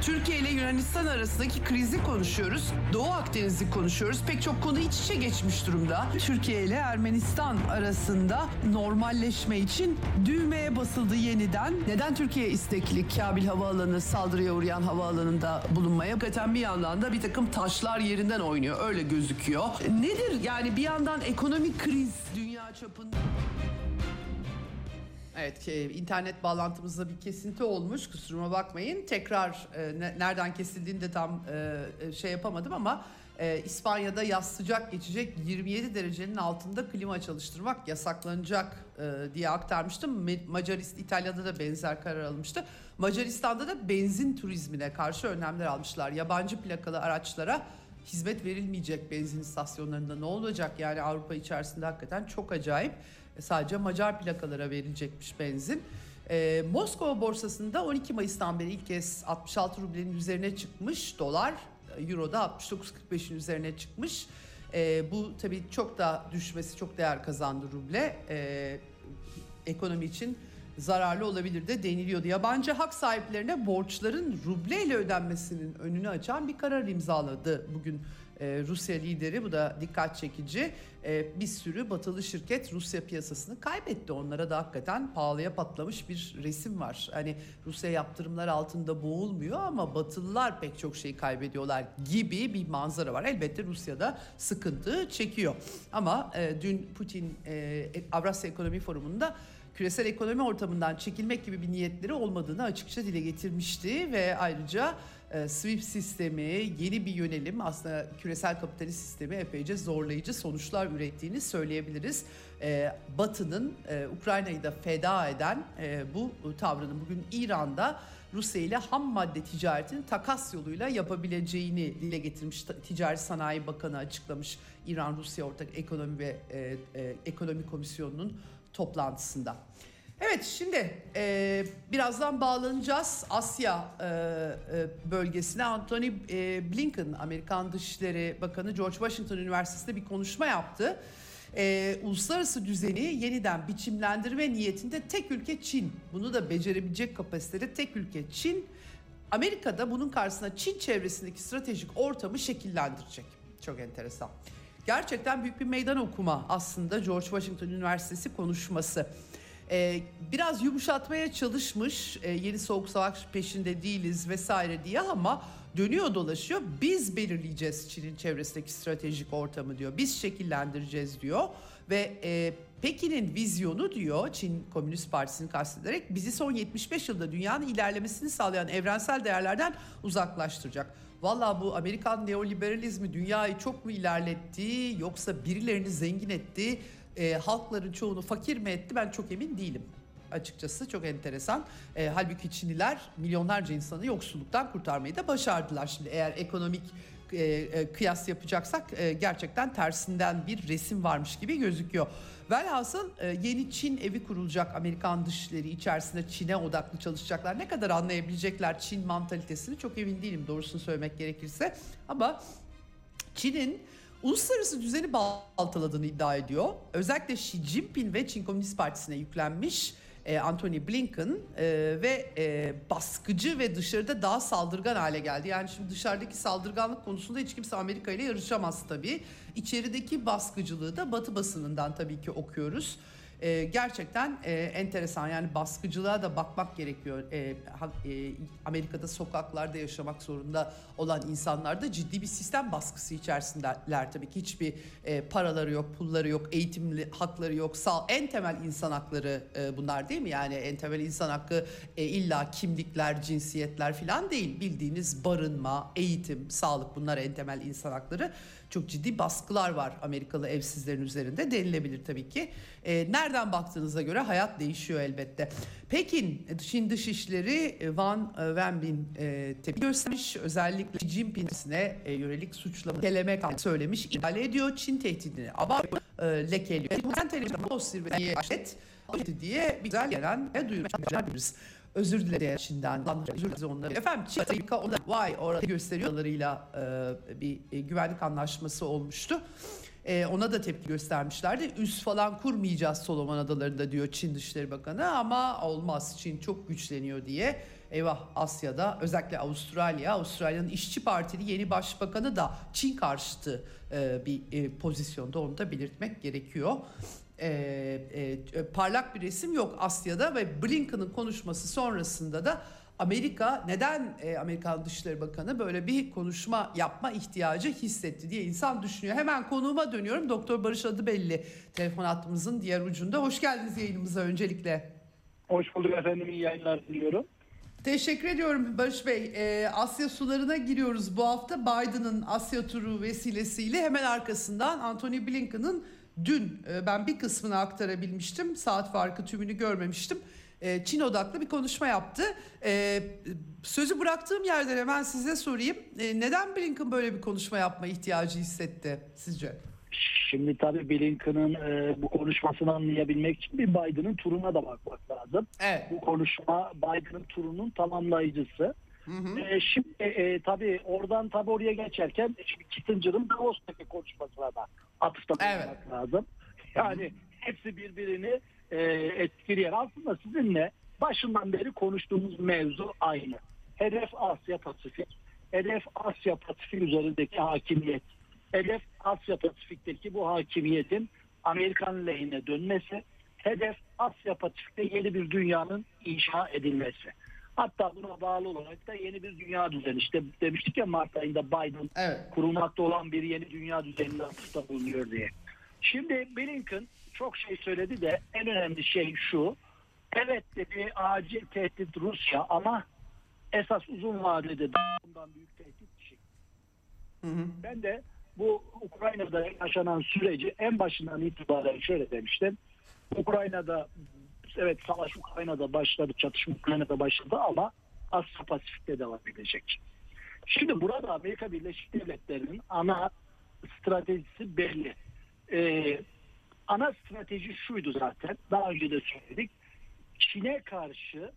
S6: Türkiye ile Yunanistan arasındaki krizi konuşuyoruz. Doğu Akdeniz'i konuşuyoruz. Pek çok konu iç içe geçmiş durumda. Türkiye ile Ermenistan arasında normalleşme için düğmeye basıldı yeniden. Neden Türkiye istekli Kabil Havaalanı saldırıya uğrayan havaalanında bulunmaya? Hakikaten bir yandan da bir takım taşlar yerinden oynuyor. Öyle gözüküyor. Nedir yani bir yandan ekonomik kriz dünya çapında? Evet, internet bağlantımızda bir kesinti olmuş, kusuruma bakmayın. Tekrar e, ne, nereden kesildiğini de tam e, şey yapamadım ama e, İspanya'da yaz sıcak geçecek, yirmi yedi derecenin altında klima çalıştırmak yasaklanacak e, diye aktarmıştım. Macaristan, İtalya'da da benzer karar alınmıştı. Macaristan'da da benzin turizmine karşı önlemler almışlar. Yabancı plakalı araçlara hizmet verilmeyecek benzin istasyonlarında. Ne olacak yani Avrupa içerisinde hakikaten çok acayip. Sadece Macar plakalara verilecekmiş benzin. Ee, Moskova borsasında on iki Mayıs'tan beri ilk kez altmış altı rublenin üzerine çıkmış dolar. Euro'da altmış dokuz kırk beşin üzerine çıkmış. Ee, bu tabii çok da düşmesi, çok değer kazandı ruble. Ee, ekonomi için zararlı olabilir de deniliyordu. Yabancı hak sahiplerine borçların rubleyle ödenmesinin önünü açan bir karar imzaladı bugün Ee, Rusya lideri. Bu da dikkat çekici. Ee, bir sürü batılı şirket Rusya piyasasını kaybetti. Onlara da hakikaten pahalıya patlamış bir resim var. Hani Rusya yaptırımlar altında boğulmuyor ama batılılar pek çok şey kaybediyorlar gibi bir manzara var. Elbette Rusya'da sıkıntı çekiyor. Ama e, dün Putin e, Avrasya Ekonomi Forumu'nda küresel ekonomi ortamından çekilmek gibi bir niyetleri olmadığını açıkça dile getirmişti ve ayrıca e, SWIFT sistemi, yeni bir yönelim, aslında küresel kapitalist sistemi epeyce zorlayıcı sonuçlar ürettiğini söyleyebiliriz. E, Batı'nın e, Ukrayna'yı da feda eden e, bu tavrının bugün İran'da Rusya ile ham madde ticaretini takas yoluyla yapabileceğini dile getirmiş. Ticaret Sanayi Bakanı açıklamış İran-Rusya Ortak Ekonomi ve e, e, Ekonomi Komisyonu'nun toplantısında. Evet, şimdi e, birazdan bağlanacağız Asya e, e, bölgesine. Antony e, Blinken, Amerikan Dışişleri Bakanı, George Washington Üniversitesi'nde bir konuşma yaptı. E, uluslararası düzeni yeniden biçimlendirme niyetinde tek ülke Çin. Bunu da becerebilecek kapasitede tek ülke Çin. Amerika'da bunun karşısına Çin çevresindeki stratejik ortamı şekillendirecek. Çok enteresan. Gerçekten büyük bir meydan okuma aslında George Washington Üniversitesi konuşması. Ee, biraz yumuşatmaya çalışmış, ee, yeni soğuk savaş peşinde değiliz vesaire diye, ama dönüyor dolaşıyor. Biz belirleyeceğiz Çin'in çevresindeki stratejik ortamı diyor. Biz şekillendireceğiz diyor ve e, Pekin'in vizyonu diyor, Çin Komünist Partisi'ni kastederek, bizi son yetmiş beş yılda dünyanın ilerlemesini sağlayan evrensel değerlerden uzaklaştıracak. Vallahi bu Amerikan neoliberalizmi dünyayı çok mu ilerletti, yoksa birilerini zengin etti, e, halkların çoğunu fakir mi etti, ben çok emin değilim. Açıkçası çok enteresan. E, halbuki Çinliler milyonlarca insanı yoksulluktan kurtarmayı da başardılar. Şimdi eğer ekonomik e, e, kıyas yapacaksak e, gerçekten tersinden bir resim varmış gibi gözüküyor. Velhasıl e, yeni Çin evi kurulacak. Amerikan dışişleri içerisinde Çin'e odaklı çalışacaklar. Ne kadar anlayabilecekler Çin mantalitesini çok emin değilim, doğrusunu söylemek gerekirse. Ama Çin'in uluslararası düzeni baltaladığını iddia ediyor. Özellikle Xi Jinping ve Çin Komünist Partisi'ne yüklenmiş e, Antony Blinken e, ve e, baskıcı ve dışarıda daha saldırgan hale geldi. Yani şimdi dışarıdaki saldırganlık konusunda hiç kimse Amerika ile yarışamaz tabii. İçerideki baskıcılığı da Batı basınından tabii ki okuyoruz. Ee, gerçekten e, enteresan, yani baskıcılığa da bakmak gerekiyor. Ee, ha, e, Amerika'da sokaklarda yaşamak zorunda olan insanlar da ciddi bir sistem baskısı içerisindeler tabii ki. Hiçbir e, paraları yok, pulları yok, eğitimli hakları yok. Sağ, en temel insan hakları e, bunlar değil mi? Yani en temel insan hakkı e, illa kimlikler, cinsiyetler falan değil. Bildiğiniz barınma, eğitim, sağlık, bunlar en temel insan hakları. Çok ciddi baskılar var Amerikalı evsizlerin üzerinde, denilebilir tabii ki. E, nereden baktığınıza göre hayat değişiyor elbette. Pekin, Çin Dışişleri Wang Wenbin e, tepki göstermiş. Özellikle Xi Jinping'ine e, yönelik suçlama, kelime söylemiş, ihlal ediyor. Çin tehdidini abartıyor, e, lekeliyor. Bu televizyon zirveye başlet diye bir güzel gelen ve duyurmuş. Özür dilerim Çin'den. Özür dilerim onları. Efendim Çin, Amerika onda vay orada gösteriyorlarıyla e, bir e, güvenlik anlaşması olmuştu. E, ona da tepki göstermişlerdi. Üs falan kurmayacağız Solomon Adaları'nda diyor Çin Dışişleri Bakanı, ama olmaz, Çin çok güçleniyor diye Eyvah, Asya'da özellikle Avustralya, Avustralya'nın İşçi Partili yeni başbakanı da Çin karşıtı e, bir e, pozisyonda, onu da belirtmek gerekiyor. E, e, parlak bir resim yok Asya'da ve Blinken'ın konuşması sonrasında da Amerika neden e, Amerikan Dışişleri Bakanı böyle bir konuşma yapma ihtiyacı hissetti diye insan düşünüyor. Hemen konuğuma dönüyorum. Doktor Barış Adıbelli telefon hattımızın diğer ucunda. Hoş geldiniz yayınımıza öncelikle.
S7: Hoş bulduk efendim, iyi yayınlar diliyorum.
S6: Teşekkür ediyorum Barış Bey. Ee, Asya sularına giriyoruz bu hafta. Biden'ın Asya turu vesilesiyle hemen arkasından Antony Blinken'ın dün e, ben bir kısmını aktarabilmiştim. Saat farkı tümünü görmemiştim. E, Çin odaklı bir konuşma yaptı. E, sözü bıraktığım yerden hemen size sorayım. E, neden Blinken böyle bir konuşma yapma ihtiyacı hissetti sizce?
S7: Şimdi tabii Blinken'ın e, bu konuşmasını anlayabilmek için bir Biden'ın turuna da bakmak lazım.
S6: Evet.
S7: Bu konuşma Biden'ın turunun tamamlayıcısı. Hı hı. E, şimdi e, tabii oradan tabii oraya geçerken şimdi Kissinger'ın Davos'taki konuşmasına da atıfta bulunmak evet. lazım. Yani hı hı. hepsi birbirini e, etkileyen. Aslında sizinle başından beri konuştuğumuz mevzu aynı. Hedef Asya Pasifik. Hedef Asya Pasifik üzerindeki hakimiyet. Hedef Asya Pasifik'teki bu hakimiyetin Amerikan lehine dönmesi. Hedef Asya Pasifik'te yeni bir dünyanın inşa edilmesi. Hatta buna bağlı olarak da yeni bir dünya düzeni. İşte demiştik ya Mart ayında Biden evet. kurulmakta olan bir yeni dünya düzenine atıfta bulunuyor diye. Şimdi Blinken çok şey söyledi de en önemli şey şu. Evet dedi, acil tehdit Rusya ama esas uzun vadede bundan büyük tehdit Çin. Hı hı. Ben de bu Ukrayna'da yaşanan süreci en başından itibaren şöyle demiştim. Ukrayna'da evet savaş Ukrayna'da başladı, çatışma Ukrayna'da başladı ama Asya Pasifik'te devam edecek. Şimdi burada Amerika Birleşik Devletleri'nin ana stratejisi belli. Ee, ana strateji şuydu zaten. Daha önce de söyledik. Çin'e karşı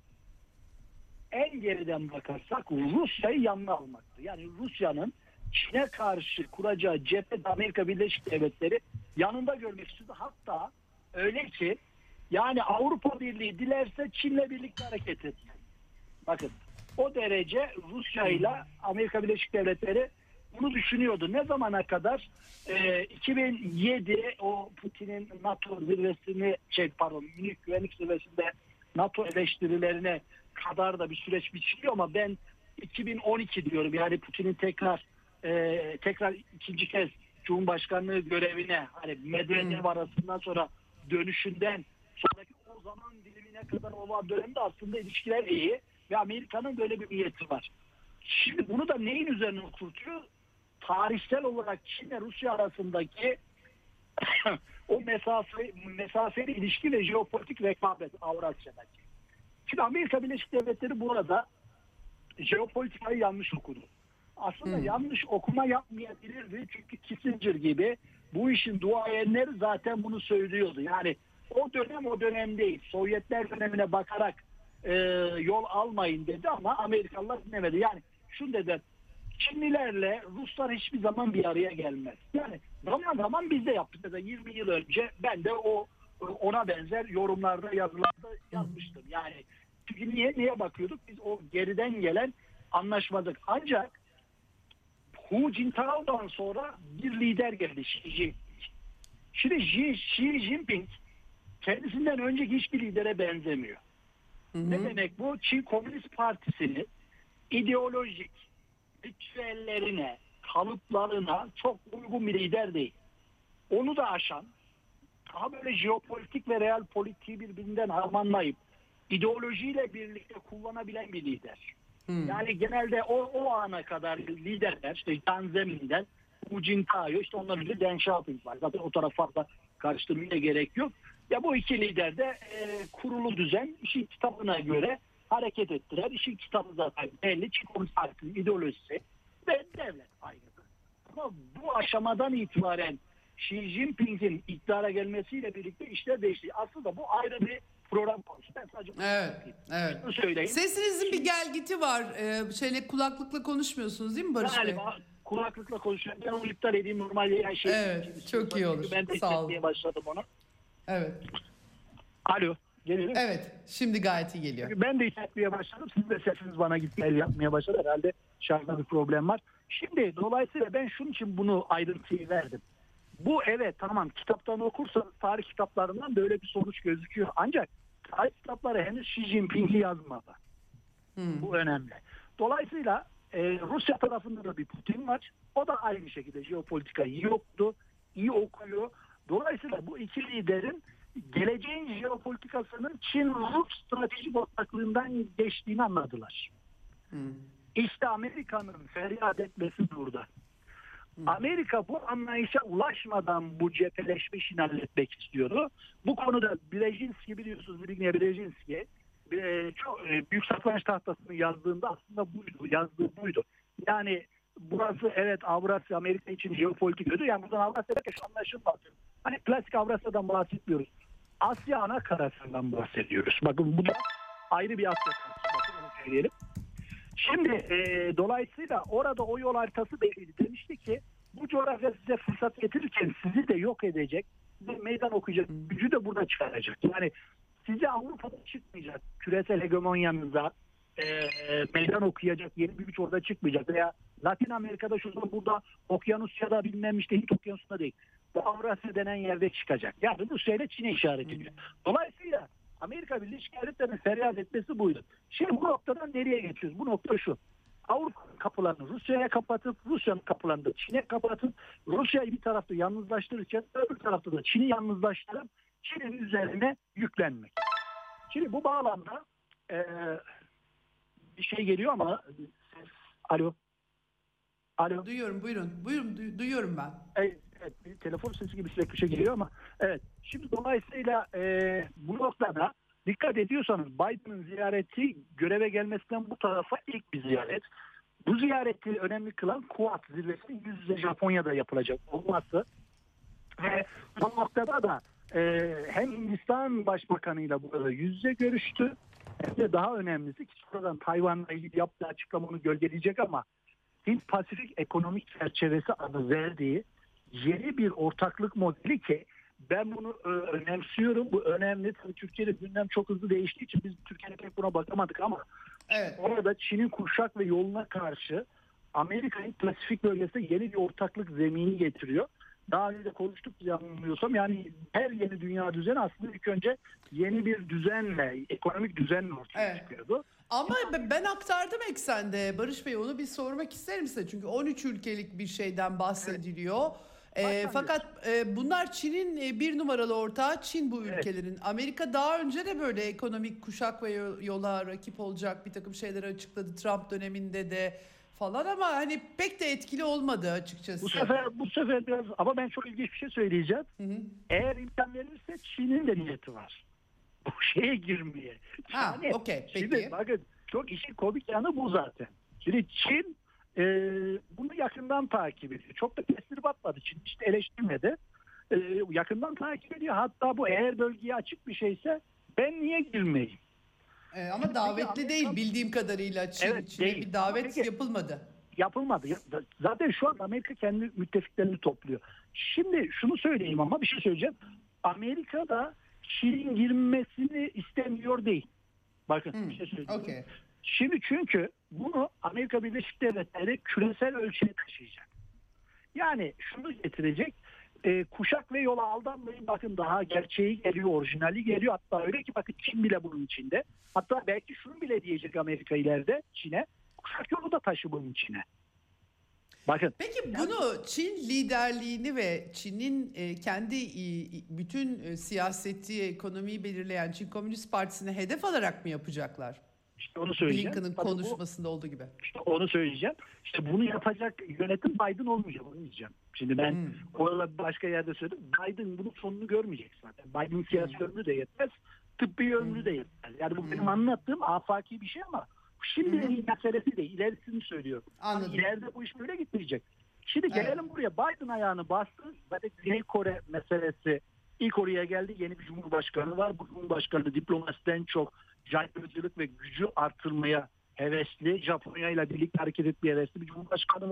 S7: en geriden bakarsak Rusya'yı yanına almaktı. Yani Rusya'nın Çin'e karşı kuracağı cephede Amerika Birleşik Devletleri yanında görmek istiyordu. Hatta öyle ki yani Avrupa Birliği dilerse Çin'le birlikte hareket etsin. Bakın o derece Rusya ile Amerika Birleşik Devletleri bunu düşünüyordu. Ne zamana kadar? Ee, iki bin yedi o Putin'in NATO zirvesini şey pardon Münih Güvenlik Zirvesi'nde NATO eleştirilerine kadar da bir süreç biçiliyor ama ben iki bin on iki diyorum. Yani Putin'in tekrar e, tekrar ikinci kez Cumhurbaşkanlığı görevine hani Medvedev arasından sonra dönüşünden sonraki o zaman dilimine kadar olan dönemde aslında ilişkiler iyi ve Amerika'nın böyle bir niyeti var. Şimdi bunu da neyin üzerine oturtuyor? Tarihsel olarak Çin ve Rusya arasındaki o mesafe, mesafeli ilişki ve jeopolitik rekabet Avrasya'daki. Şimdi Amerika Birleşik Devletleri burada jeopolitikayı yanlış okudu. Aslında hmm. yanlış okuma yapmayabilirdi. Çünkü Kissinger gibi bu işin duayenleri zaten bunu söylüyordu. Yani o dönem o dönem değil. Sovyetler dönemine bakarak e, yol almayın dedi ama Amerikalılar dinlemedi. Yani şunu dedi, Çinlilerle Ruslar hiçbir zaman bir araya gelmez. Yani zaman zaman biz de yaptık. Mesela yirmi yıl önce ben de o ona benzer yorumlarda yazılarda yazmıştım. Yani çünkü niye niye bakıyorduk? Biz o geriden gelen anlaşmadık. Ancak Hu Jintao'dan sonra bir lider geldi. Xi Jinping. Şimdi Xi, Xi Jinping kendisinden önceki hiçbir lidere benzemiyor. Hı hı. Ne demek bu? Çin Komünist Partisi'nin ideolojik ritüellerine, kalıplarına çok uygun bir lider değil. Onu da aşan, daha böyle jeopolitik ve real politiği birbirinden harmanlayıp ideolojiyle birlikte kullanabilen bir lider. Hmm. Yani genelde o, o ana kadar liderler, işte Jiang Zemin'den Hu Jintao, işte onların bir Deng Xiaoping var. Zaten o tarafa fazla karıştırmaya gerek yok. Ya bu iki lider de e, kurulu düzen işin kitabına göre hareket ettiler. İşin kitabı zaten belli. Çin Komünist Partisi'nin ideolojisi ve devlet aygıtı. Ama bu aşamadan itibaren Xi Jinping'in iktidara gelmesiyle birlikte işler değişti. Aslında bu ayrı bir program konusu. Ben sadece
S6: evet, evet.
S7: söyleyeyim.
S6: Sesinizin bir gelgiti var. Ee, şeyle kulaklıkla konuşmuyorsunuz değil mi Barış Bey?
S7: Galiba kulaklıkla konuşuyorum. Ben onu iptal edeyim. Normal yani şey.
S6: Evet, çok iyi olur.
S7: Ben de
S6: Sağ olun.
S7: başladım onu.
S6: Evet.
S7: Alo. Geliyor.
S6: Evet, şimdi gayet iyi geliyor.
S7: Ben de hissetmeye başladım. Siz de sesiniz bana gitmeye yapmaya başladı. Herhalde şarjda bir problem var. Şimdi dolayısıyla ben şunun için bunu ayrıntıyı verdim. Bu evet tamam, kitaptan okursanız tarih kitaplarından böyle bir sonuç gözüküyor. Ancak tarih kitapları henüz Xi Jinping'i yazmadı. Hmm. Bu önemli. Dolayısıyla e, Rusya tarafında da bir Putin var. O da aynı şekilde jeopolitikayı iyi okudu, iyi okuyor. Dolayısıyla bu iki liderin geleceğin jeopolitikasının Çin-Rus stratejik ortaklığından geçtiğini anladılar. Hmm. İşte Amerika'nın feryat etmesi burada. Hmm. Amerika bu anlayışa ulaşmadan bu cepheleşme işini halletmek istiyordu. Bu konuda Brzezinski, biliyorsunuz, Zbigniew Brzezinski e, çok e, büyük satranç tahtasını yazdığında aslında buydu, yazdığı buydu. Yani burası evet Avrasya Amerika için jeopolitik ödü. Yani buradan Avrasya derken şu anlaşılmasın. Hani klasik Avrasya'dan bahsetmiyoruz. Asya ana karasından bahsediyoruz. Bakın bu da ayrı bir Asya karası. Bakın onu söyleyelim. Şimdi e, dolayısıyla orada o yol haritası belliydi. Demişti ki bu coğrafya size fırsat getirirken sizi de yok edecek, size meydan okuyacak gücü de burada çıkaracak. Yani size Avrupa'da çıkmayacak küresel hegemonyanıza e, meydan okuyacak yeni bir güç orada çıkmayacak. Veya Latin Amerika'da şurada burada Okyanusya'da bilmem işte Hint Okyanusu'nda değil. Bu Avrasya denen yerde çıkacak. Yani Rusya ile Çin'e işaret ediyor. Dolayısıyla Amerika Birleşik Devletleri'nin feryat etmesi buydu. Şimdi bu noktadan nereye geçiyoruz? Bu nokta şu. Avrupa kapılarını Rusya'ya kapatıp Rusya'nın kapılarını da Çin'e kapatıp Rusya'yı bir tarafta yalnızlaştırırken öbür tarafta da Çin'i yalnızlaştırıp Çin'in üzerine yüklenmek. Şimdi bu bağlamda e, bir şey geliyor ama alo alo
S6: duyuyorum buyurun buyurun du- duyuyorum ben.
S7: Evet, evet bir telefon sesi gibi sürekli bir şey geliyor ama evet şimdi dolayısıyla e, bu noktada dikkat ediyorsanız Biden'ın ziyareti göreve gelmesinden bu tarafa ilk bir ziyaret. Bu ziyareti önemli kılan Quad zirvesinin yüz yüze Japonya'da yapılacak olması ve bu noktada da e, hem Hindistan Başbakanı'yla burada yüz yüze görüştü hem de daha önemlisi ki sonradan Tayvan'la ilgili yaptığı açıklama onu gölgeleyecek ama Hint-Pasifik ekonomik çerçevesi adı verdiği yeni bir ortaklık modeli ki ben bunu e, önemsiyorum. Bu önemli. Tabii Türkiye'de gündem çok hızlı değiştiği için biz Türkiye'de pek buna bakamadık ama evet. Orada Çin'in kuşak ve yoluna karşı Amerika'nın Pasifik bölgesinde yeni bir ortaklık zemini getiriyor. Daha önce de konuştuk yanılmıyorsam. Yani her yeni dünya düzeni aslında ilk önce yeni bir düzenle, ekonomik düzenle ortaya evet. çıkıyordu.
S6: Ama ben aktardım Eksen'de. Barış Bey onu bir sormak isterim size. Çünkü on üç ülkelik bir şeyden bahsediliyor. Evet. E, fakat e, bunlar Çin'in e, bir numaralı ortağı Çin bu ülkelerin. Evet. Amerika daha önce de böyle ekonomik kuşak ve yola rakip olacak bir takım şeyleri açıkladı. Trump döneminde de falan ama hani pek de etkili olmadı açıkçası.
S7: Bu sefer bu sefer biraz ama ben çok ilginç bir şey söyleyeceğim. Hı hı. Eğer imkan verirse Çin'in de niyeti var. Bu şeye girmeye.
S6: Ha, yani, okey. Peki.
S7: Bakın çok işin komik yanı bu zaten. Şimdi Çin e, bunu yakından takip ediyor. Çok da tesir batmadı. Çin işte eleştirmedi. E, yakından takip ediyor. Hatta bu eğer bölgeye açık bir şeyse ben niye girmeyeyim?
S6: Ee, ama davetli Amerika, değil bildiğim kadarıyla Çin, evet, Çin'e bir davet peki, yapılmadı.
S7: Yapılmadı. Zaten şu an Amerika kendi müttefiklerini topluyor. Şimdi şunu söyleyeyim ama bir şey söyleyeceğim. Amerika'da Çin'in girmesini istemiyor değil. Bakın hmm, bir şey söyleyeyim. Okay. Şimdi çünkü bunu Amerika Birleşik Devletleri küresel ölçüye taşıyacak. Yani şunu getirecek. E, kuşak ve yola aldanmayın. Bakın daha gerçeği geliyor, orijinali geliyor. Hatta öyle ki bakın Çin bile bunun içinde. Hatta belki şunu bile diyecek Amerika ileride Çin'e. Kuşak yolu da taşı bunun içine. Bakın.
S6: Peki bunu Çin liderliğini ve Çin'in e, kendi e, bütün e, siyaseti, ekonomiyi belirleyen Çin Komünist Partisi'ne hedef alarak mı yapacaklar?
S7: İşte onu söyleyeceğim.
S6: Blinken'ın konuşmasında bu, olduğu gibi.
S7: İşte onu söyleyeceğim. İşte bunu yapacak yönetim Biden olmayacak. Onu diyeceğim. Şimdi ben hmm. orada başka yerde söyledim. Biden bunun sonunu görmeyecek zaten. Biden siyasi hmm. ömrü de yetmez. Tıbbi ömrü hmm. de yetmez. Yani bu hmm. benim anlattığım afaki bir şey ama şimdi hmm. meselesi değil. İlerisini söylüyorum. Anladım. Yani ileride bu iş böyle gitmeyecek. Şimdi gelelim evet. buraya. Biden ayağını bastı. Zaten Güney Kore meselesi ilk oraya geldi. Yeni bir cumhurbaşkanı var. Bu cumhurbaşkanı diplomasiden çok caydırıcılık ve gücü artırmaya hevesli, Japonya ile birlikte hareket etmeye hevesli bir cumhurbaşkanı var.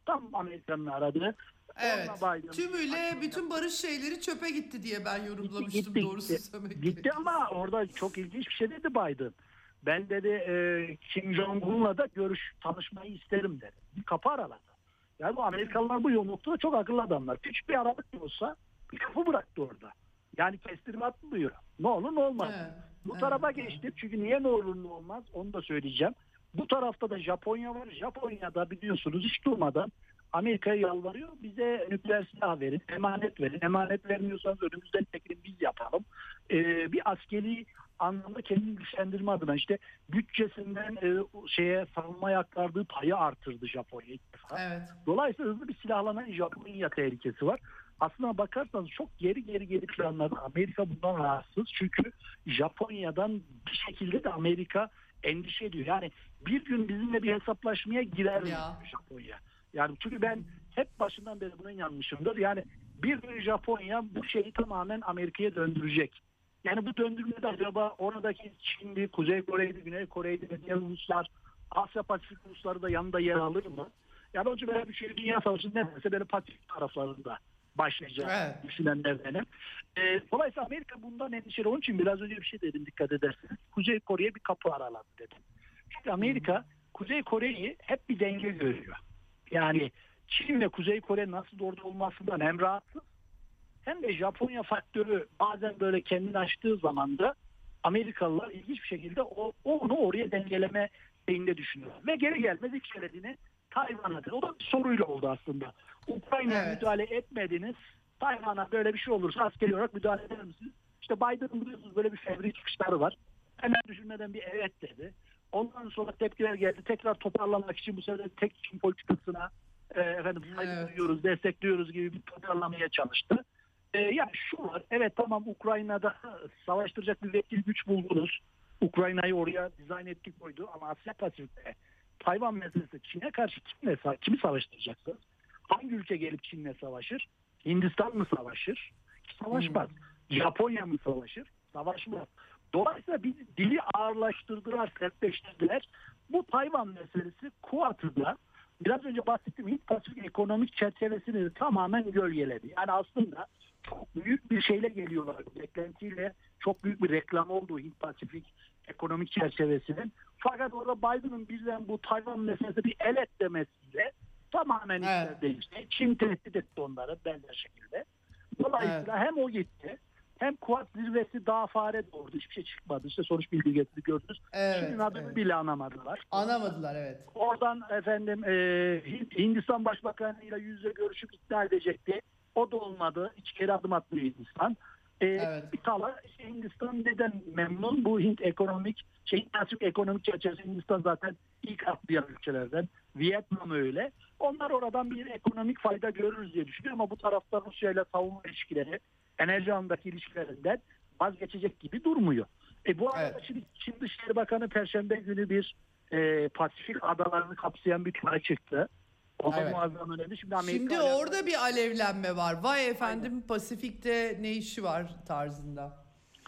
S7: Tam Amerika'nın aradığı.
S6: Evet. Tümüyle bütün barış şeyleri çöpe gitti diye ben yorumlamıştım
S7: gitti,
S6: doğrusu
S7: gitti.
S6: söylemek
S7: Gitti ama orada çok ilginç bir şey dedi Biden. Ben dedi e, Kim Jong-un'la da görüş tanışmayı isterim dedi. Bir kapı araladı. Yani bu Amerikalılar bu noktada çok akıllı adamlar. Küçük bir aralık olsa bir kapı bıraktı orada. Yani kestirme atmıyor. Ne olur ne olmaz. Evet, bu evet, tarafa evet. geçti. Çünkü niye ne olur ne olmaz onu da söyleyeceğim. Bu tarafta da Japonya var. Japonya'da biliyorsunuz hiç durmadan Amerika'ya yalvarıyor. Bize nükleer silah verin, emanet verin. Emanet vermiyorsanız önümüzden çekin biz yapalım. Ee, bir askeri anlamda kendini güçlendirme adına işte bütçesinden e, şeye savunmaya aktardığı payı artırdı Japonya ilk defa. Evet. Dolayısıyla hızlı bir silahlanan Japonya tehlikesi var. Aslına bakarsanız çok geri geri geri planlarda Amerika bundan rahatsız. Çünkü Japonya'dan bir şekilde de Amerika endişe ediyor. Yani bir gün bizimle bir hesaplaşmaya girer mi Japonya? Yani çünkü ben hep başından beri buna inanmışımdır. Yani bir gün Japonya bu şeyi tamamen Amerika'ya döndürecek. Yani bu döndürmede acaba oradaki Çin'di, Kuzey Kore'ydi, Güney Kore'ydi ve diğer uluslar, Asya Pasifik ulusları da yanında yer alır mı? Yani önce böyle bir şey dünya savaşı neredeyse böyle Pasifik taraflarında başlayacak evet. düşünenlerdenim. E, dolayısıyla Amerika bundan endişeli. Onun için biraz önce bir şey dedim dikkat ederseniz. Kuzey Kore'ye bir kapı araladı dedim. Çünkü Amerika hmm. Kuzey Kore'yi hep bir denge görüyor. Yani Çin ve Kuzey Kore nasıl orada olmasından hem rahatsız hem de Japonya faktörü bazen böyle kendini açtığı zaman da Amerikalılar ilginç bir şekilde o, onu oraya dengeleme şeyinde düşünüyor. Ve geri gelmez ilk söylediğini Tayvan'a. O da bir soruyla oldu aslında. Ukrayna'ya evet. müdahale etmediniz. Tayvan'a böyle bir şey olursa askeri olarak müdahale eder misiniz? İşte Biden'ın biliyorsunuz böyle bir fevri çıkışları var. Hemen düşünmeden bir evet dedi. Ondan sonra tepkiler geldi. Tekrar toparlamak için bu sefer tek Çin politikasına e, efendim evet. duyuyoruz, destekliyoruz gibi bir toparlamaya çalıştı. E, yani şu var. Evet tamam Ukrayna'da savaştıracak bir vekil güç buldunuz. Ukrayna'yı oraya dizayn ettik koydu ama Asya Pasifik'te Tayvan meselesi Çin'e karşı kimle, kimi savaştıracaksınız? Hangi ülke gelip Çin'le savaşır? Hindistan mı savaşır? Savaşmaz. Hmm. Japonya mı savaşır? Savaşmaz. Dolayısıyla bir dili ağırlaştırdılar, sertleştirdiler. Bu Tayvan meselesi Kuat'da biraz önce bahsettiğim Hint-Pasifik ekonomik çerçevesini tamamen gölgeledi. Yani aslında çok büyük bir şeyle geliyorlar. Beklentiyle çok büyük bir reklam olduğu Hint-Pasifik ekonomik çerçevesinin. Fakat orada Biden'ın birden bu Tayvan meselesi bir el et demesiyle tamamen evet. işler değişti. Çin tehdit etti onları benzer şekilde. Dolayısıyla evet. hem o gitti hem Kuat zirvesi daha fare doğurdu. Hiçbir şey çıkmadı. İşte sonuç bildirgesini gördünüz. Evet, Çin'in adını evet. bile anamadılar.
S6: Anamadılar evet.
S7: Oradan efendim e, Hindistan Başbakanı'yla yüz yüze görüşüp ikna edecekti. O da olmadı. Hiç geri adım atmıyor Hindistan. E, evet. Bir kala işte Hindistan neden memnun? Bu Hint ekonomik, şey Hint ekonomik çerçevesi Hindistan zaten ilk atlayan ülkelerden. Vietnam öyle. Onlar oradan bir ekonomik fayda görürüz diye düşünüyor ama bu tarafta Rusya ile savunma ilişkileri, enerji alanındaki ilişkilerinden vazgeçecek gibi durmuyor. E bu arada evet. şimdi Çin Dışişleri Bakanı Perşembe günü bir e, Pasifik adalarını kapsayan bir tura çıktı. O da evet. muazzam önemli. Şimdi, Amerika
S6: şimdi orada bir alevlenme var. Vay efendim Aynen. Pasifik'te ne işi var tarzında.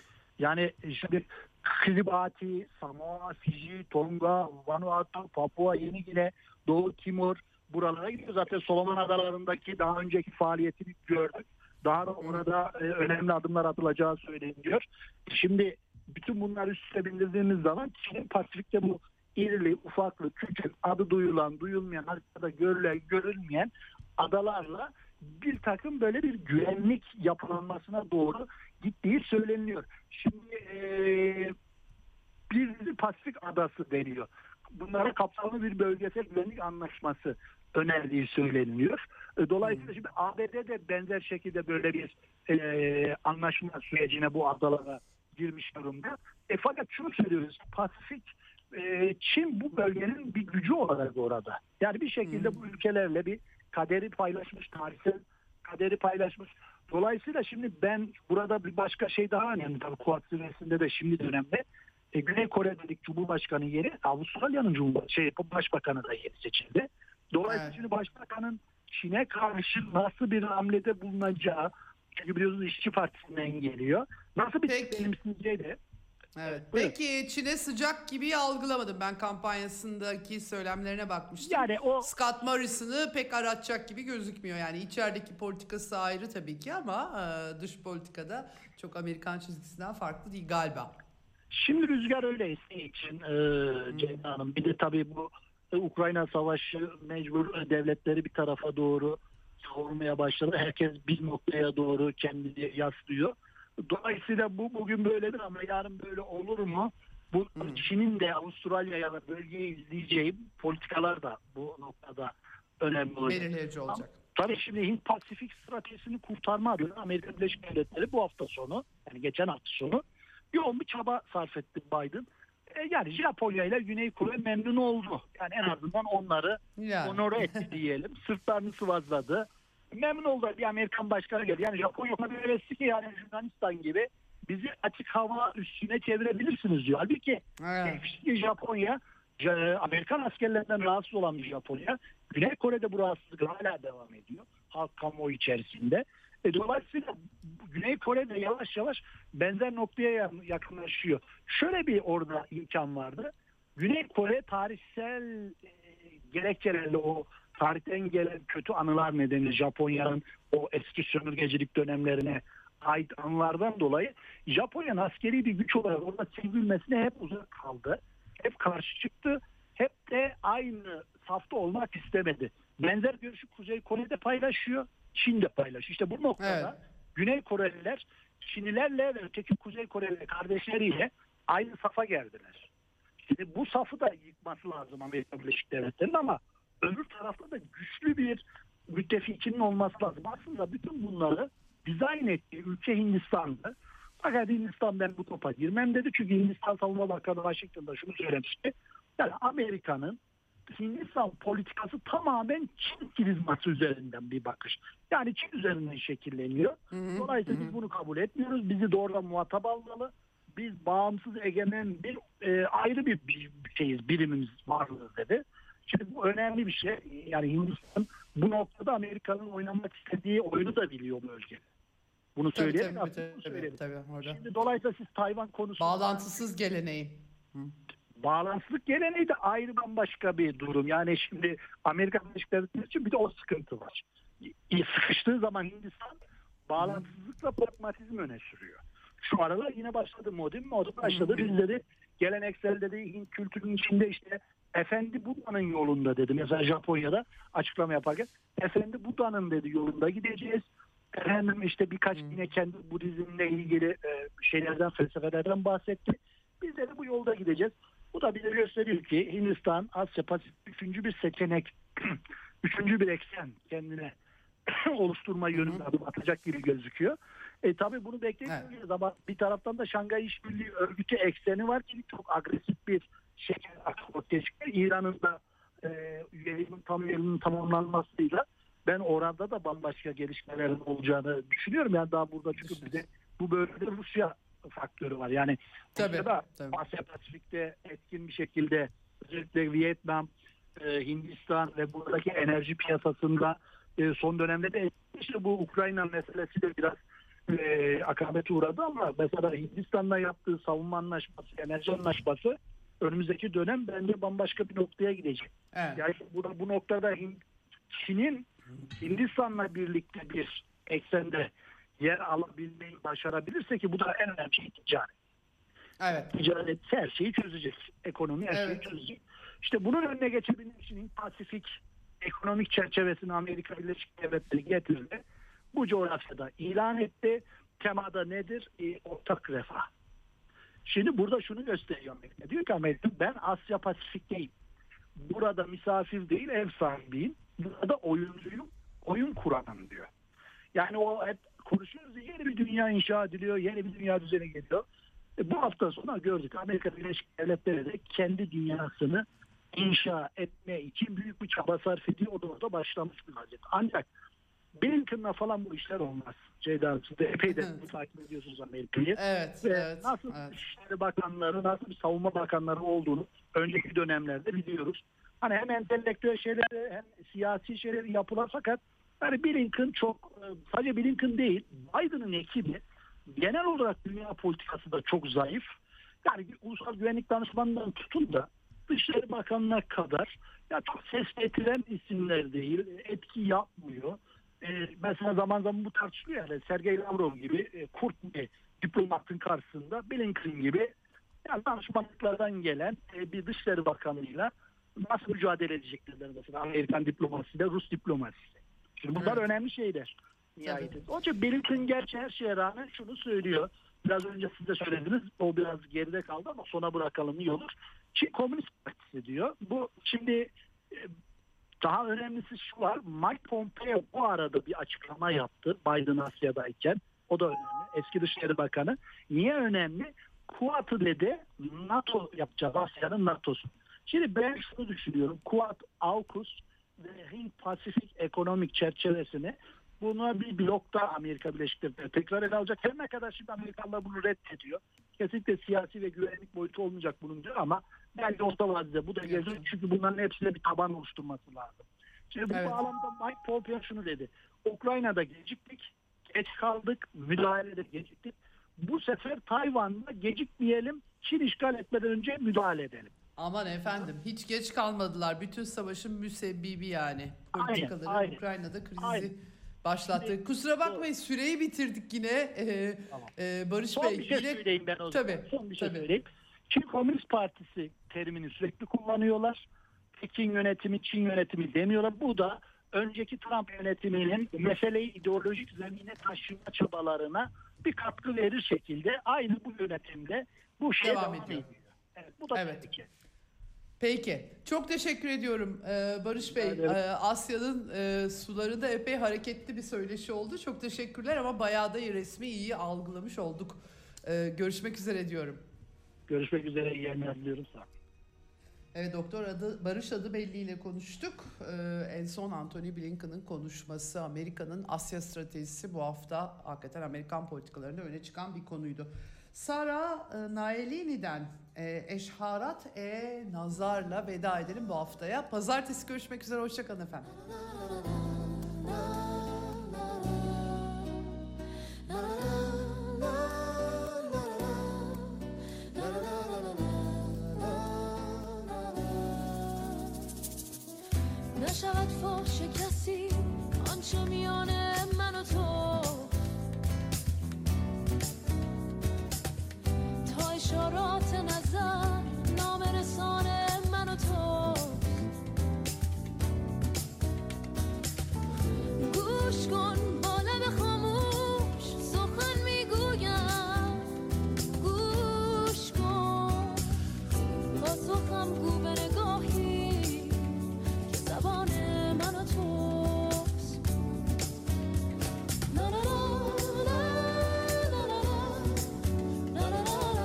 S7: Yani şimdi Kiribati, Samoa, Fiji, Tonga, Vanuatu, Papua Yeni Gine, Doğu Timor buralara gidiyor. Zaten Solomon Adaları'ndaki daha önceki faaliyetini gördük. Daha da orada e, önemli adımlar atılacağı söyleniyor. Şimdi bütün bunlar üst üste bindirdiğimiz zaman Çin'in Pasifik'te bu irili, ufaklı, küçük, adı duyulan, duyulmayan, haritada görülen, görülmeyen adalarla bir takım böyle bir güvenlik yapılanmasına doğru gittiği söyleniyor. Şimdi e, bir Pasifik adası deniyor. Bunlara kapsamlı bir bölgesel güvenlik anlaşması önerdiği söyleniyor. Dolayısıyla şimdi A B D de benzer şekilde böyle bir e, anlaşma sürecine bu adalara girmiş durumda. E, fakat şunu söylüyoruz. Pasifik e, Çin bu bölgenin bir gücü olarak orada. Yani bir şekilde hmm. bu ülkelerle bir kaderi paylaşmış, tarihsel kaderi paylaşmış. Dolayısıyla şimdi ben burada bir başka şey daha önemli. Tabii Kuat zirvesinde de şimdi dönemde e, Güney Kore dedik Cumhurbaşkanı yeri Avustralya'nın Cumhurbaşkanı şey, Başbakanı da yeri seçildi. Dolayısıyla evet. şimdi Başbakanın Çin'e karşı nasıl bir hamlede bulunacağı, çünkü biliyorsunuz İşçi Partisi'nden geliyor. Nasıl bir benimseyeceği de
S6: Evet. Peki Çin'e sıcak gibi algılamadım. Ben kampanyasındaki söylemlerine bakmıştım.
S7: Yani o
S6: Scott Morrison'ı pek aratacak gibi gözükmüyor. Yani içerideki politikası ayrı tabii ki ama dış politikada çok Amerikan çizgisinden farklı değil galiba.
S7: Şimdi rüzgar öyle estiği için e, Ceyda Hanım. Bir de tabii bu e, Ukrayna Savaşı mecbur devletleri bir tarafa doğru savurmaya başladı. Herkes bir noktaya doğru kendini yaslıyor. Dolayısıyla bu bugün böyledir ama yarın böyle olur mu? Bu hmm. Çin'in de Avustralya'ya da bölgeyi izleyeceği politikalar da bu noktada önemli olacak.
S6: Belirleyici olacak.
S7: Tabii şimdi Hint-Pasifik stratejisini kurtarma adına Amerika Birleşik Devletleri bu hafta sonu, yani geçen hafta sonu yoğun bir çaba sarf etti Biden. E yani Japonya ile Güney Kore memnun oldu. Yani en azından onları yani. onore etti diyelim. Sırtlarını sıvazladı. Memnun oldu bir Amerikan başkanı geldi. Yani Japonya o kadar hevesli ki yani Yunanistan gibi bizi açık hava üstüne çevirebilirsiniz diyor. Halbuki evet. Japonya, Amerikan askerlerinden rahatsız olan bir Japonya. Güney Kore'de bu rahatsızlık hala devam ediyor. Halk kamuoyu içerisinde. E dolayısıyla Güney Kore'de yavaş yavaş benzer noktaya yakınlaşıyor. Şöyle bir orada imkan vardı. Güney Kore tarihsel e, gerekçelerle o tarihten gelen kötü anılar nedeniyle Japonya'nın o eski sömürgecilik dönemlerine ait anılardan dolayı Japonya'nın askeri bir güç olarak orada çevrilmesine hep uzak kaldı. Hep karşı çıktı. Hep de aynı safta olmak istemedi. Benzer görüşü Kuzey Kore'de paylaşıyor. Çin de paylaşıyor. İşte bu noktada evet. Güney Koreliler Çinlilerle ve öteki Kuzey Koreli kardeşleriyle aynı safa geldiler. Şimdi bu safı da yıkması lazım Amerika Birleşik Devletleri'nin ama öbür tarafta da güçlü bir müttefikinin olması lazım. Aslında bütün bunları dizayn ettiği ülke Hindistan'dı. Fakat Hindistan ben bu topa girmem dedi. Çünkü Hindistan Savunma Bakanı Washington'da şunu söylemişti. Yani Amerika'nın Hindistan politikası tamamen Çin prizması üzerinden bir bakış. Yani Çin üzerinden şekilleniyor. Hı hı, Dolayısıyla hı. biz bunu kabul etmiyoruz. Bizi doğrudan muhatap almalı. Biz bağımsız egemen bir e, ayrı bir, bir şeyiz, birimimiz varlığız dedi. Şimdi bu önemli bir şey. Yani Hindistan bu noktada Amerika'nın oynamak istediği oyunu da biliyor bölgede. Bunu söyleyelim.
S6: Tabii, tabii, tabii, tabii, tabii,
S7: Şimdi dolayısıyla siz Tayvan konusunda...
S6: Bağlantısız geleneği. Hı.
S7: Bağlantısızlık geleneği de ayrı bambaşka bir durum. Yani şimdi Amerika Birleşik Devletleri için bir de o sıkıntı var. Sıkıştığı zaman Hindistan bağlantısızlıkla pragmatizm öne sürüyor. Şu aralar yine başladı modern, modern başladı. Bizleri geleneksel dedi, Hint kültürünün içinde işte Efendi Buda'nın yolunda dedi. Mesela Japonya'da açıklama yaparken Efendi Buda'nın dedi yolunda gideceğiz. Efendim işte birkaç yine kendi Budizmle ilgili e, şeylerden, felsefelerden bahsetti. Biz de bu yolda gideceğiz. Bu da bize gösteriyor ki Hindistan, Asya Pasifik üçüncü bir seçenek, üçüncü bir eksen kendine oluşturma yönünde adım atacak gibi gözüküyor. E tabii bunu beklemiyoruz evet. ama bir taraftan da Şangay İşbirliği Örgütü ekseni var ki çok agresif bir şekilde ortaya çıkıyor. İran'ın da e, üyeliğinin tam üyeliğinin tamamlanmasıyla ben orada da bambaşka gelişmelerin olacağını düşünüyorum. Yani daha burada çünkü bize bu bölgede Rusya faktörü var. Yani Rusya'da Asya Pasifik'te etkin bir şekilde özellikle Vietnam, e, Hindistan ve buradaki enerji piyasasında e, son dönemde de işte bu Ukrayna meselesi de biraz e, akabete uğradı ama mesela Hindistan'la yaptığı savunma anlaşması, enerji anlaşması önümüzdeki dönem bence bambaşka bir noktaya gidecek. Evet. Yani bu, bu noktada Çin'in Hindistan'la birlikte bir eksende yer alabilmeyi başarabilirse ki bu da en önemli şey ticaret.
S6: Evet.
S7: Ticaret her şeyi çözecek. Ekonomi her evet. şeyi çözecek. İşte bunun önüne geçebilmek için Pasifik ekonomik çerçevesini Amerika Birleşik Devletleri getirdi. Bu coğrafyada ilan etti. Temada nedir? E, ortak refah. Şimdi burada şunu gösteriyor Amerika. Diyor ki Amerika ben Asya Pasifik'teyim. Burada misafir değil ev sahibiyim. Burada oyuncuyum. Oyun kuranım diyor. Yani o hep konuşuyoruz ya, yeni bir dünya inşa ediliyor. Yeni bir dünya düzeni geliyor. E, bu hafta sonra gördük Amerika Birleşik Devletleri de kendi dünyasını inşa etme için büyük bir çaba sarf ediyor. O da orada başlamış bir vaziyet. Ancak Blinken'la falan bu işler olmaz. Ceyda siz de epey de evet. takip ediyorsunuz Amerika'yı.
S6: Evet,
S7: Ve
S6: evet,
S7: nasıl
S6: evet.
S7: İçişleri Bakanları, nasıl bir savunma bakanları olduğunu önceki dönemlerde biliyoruz. Hani hem entelektüel şeyleri hem siyasi şeyleri yapılan fakat yani Blinken çok, sadece Blinken değil, Biden'ın ekibi genel olarak dünya politikası da çok zayıf. Yani bir ulusal güvenlik danışmanından tutun da Dışişleri Bakanı'na kadar ya çok ses getiren isimler değil, etki yapmıyor. Ee, mesela zaman zaman bu tartışılıyor yani Sergey Lavrov gibi e, kurt bir diplomatın karşısında Blinken gibi yani danışmanlıklardan gelen e, bir Dışişleri Bakanı'yla nasıl mücadele edeceklerdir mesela Amerikan diplomasisi de Rus diplomasisi. Şimdi bunlar evet. önemli şeyler. Nihayet. Onun için Blinken gerçi her şeye rağmen şunu söylüyor. Biraz önce siz de söylediniz. O biraz geride kaldı ama sona bırakalım iyi olur. Çin Komünist Partisi diyor. Bu şimdi daha önemlisi şu var. Mike Pompeo bu arada bir açıklama yaptı Biden Asya'dayken. O da önemli. Eski Dışişleri Bakanı. Niye önemli? Quad'ı dedi NATO yapacağız. Asya'nın NATO'su. Şimdi ben şunu düşünüyorum. Quad, AUKUS ve Hint-Pasifik ekonomik çerçevesini buna bir blokta Amerika Birleşik Devletleri tekrar ele alacak. Her ne kadar şimdi Amerikanlar bunu reddediyor. Kesinlikle siyasi ve güvenlik boyutu olmayacak bunun diyor ama bence orta vadede bu da gelecek. Çünkü bunların hepsine bir taban oluşturması lazım. Şimdi bu evet. bağlamda Mike Pompeo şunu dedi. Ukrayna'da geciktik, geç kaldık, müdahalede geciktik. Bu sefer Tayvan'da gecikmeyelim, Çin işgal etmeden önce müdahale edelim.
S6: Aman efendim hiç geç kalmadılar. Bütün savaşın müsebbibi yani. Politikaları aynen, aynen. Ukrayna'da krizi aynen. başlattı. Kusura bakmayın süreyi bitirdik yine. Ee, tamam. e, Barış
S7: Son
S6: Bey.
S7: bir şey
S6: yine...
S7: söyleyeyim ben o zaman.
S6: Tabii.
S7: Son bir şey
S6: tabii.
S7: söyleyeyim. Çin Komünist Partisi terimini sürekli kullanıyorlar. Pekin yönetimi, Çin yönetimi demiyorlar. Bu da önceki Trump yönetiminin meseleyi ideolojik zemine taşıma çabalarına bir katkı verir şekilde aynı bu yönetimde bu şey devam, devam ediyor. ediyor. Evet, bu da evet. Peki.
S6: Peki. Çok teşekkür ediyorum ee, Barış Bey. Ee, Asya'nın e, suları da epey hareketli bir söyleşi oldu. Çok teşekkürler ama bayağı da resmi iyi algılamış olduk. Ee, görüşmek üzere diyorum.
S7: Görüşmek üzere. İyi yayınlar diliyorum. Sağ olun.
S6: Evet Doktor adı, Barış Adıbelli ile konuştuk. Ee, en son Antony Blinken'ın konuşması, Amerika'nın Asya stratejisi bu hafta hakikaten Amerikan politikalarında öne çıkan bir konuydu. Sara e, Naelini'den e, Eşharat e Nazar'la veda edelim bu haftaya. Pazartesi görüşmek üzere. Hoşçakalın efendim.
S8: نشود فاش کسی آنچه میان من و تو تا اشارات نظر نام رسان من و تو گوش کن با لب خاموش سخن میگویم گوش کن پاسخم گو به نگاهی زبان من و توست لا لا لا لا لا لا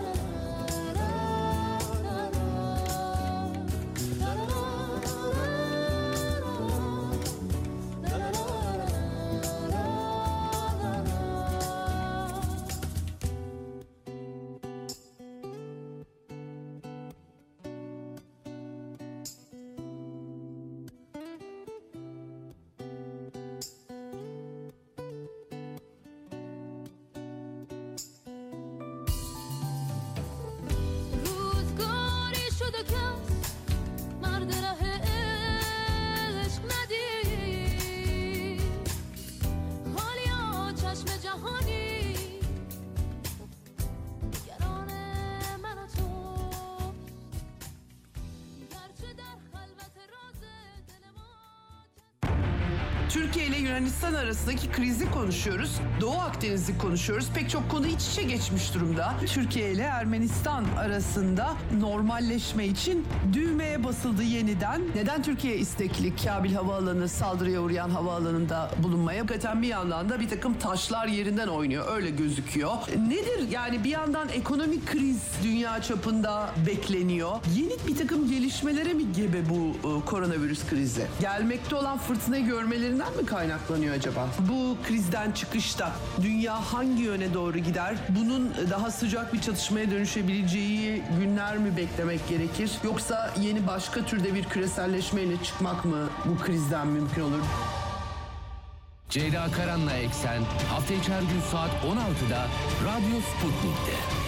S8: روزگاری شد و کس مرد ره عشق ندید حالیا چشم جهانی گران من و تو گرچه در خلوت راز دل ما
S6: Türkiye ile Yunanistan arasındaki krizi konuşuyoruz. Doğu Akdeniz'i konuşuyoruz. Pek çok konu iç içe geçmiş durumda. Türkiye ile Ermenistan arasında normalleşme için düğmeye basıldı yeniden. Neden Türkiye istekli Kabil Havaalanı saldırıya uğrayan havaalanında bulunmaya? Hakikaten bir yandan da bir takım taşlar yerinden oynuyor. Öyle gözüküyor. Nedir? Yani bir yandan ekonomik kriz dünya çapında bekleniyor. Yeni bir takım gelişmelere mi gebe bu e, koronavirüs krizi? Gelmekte olan fırtınayı görmelerinden mi kaynaklanıyor acaba? Bu krizden çıkışta dünya hangi yöne doğru gider? Bunun daha sıcak bir çatışmaya dönüşebileceği günler mi beklemek gerekir? Yoksa yeni başka türde bir küreselleşmeyle çıkmak mı bu krizden mümkün olur?
S5: Ceyda Karan'la Eksen hafta içi her gün saat on altıda Radyo Sputnik'te.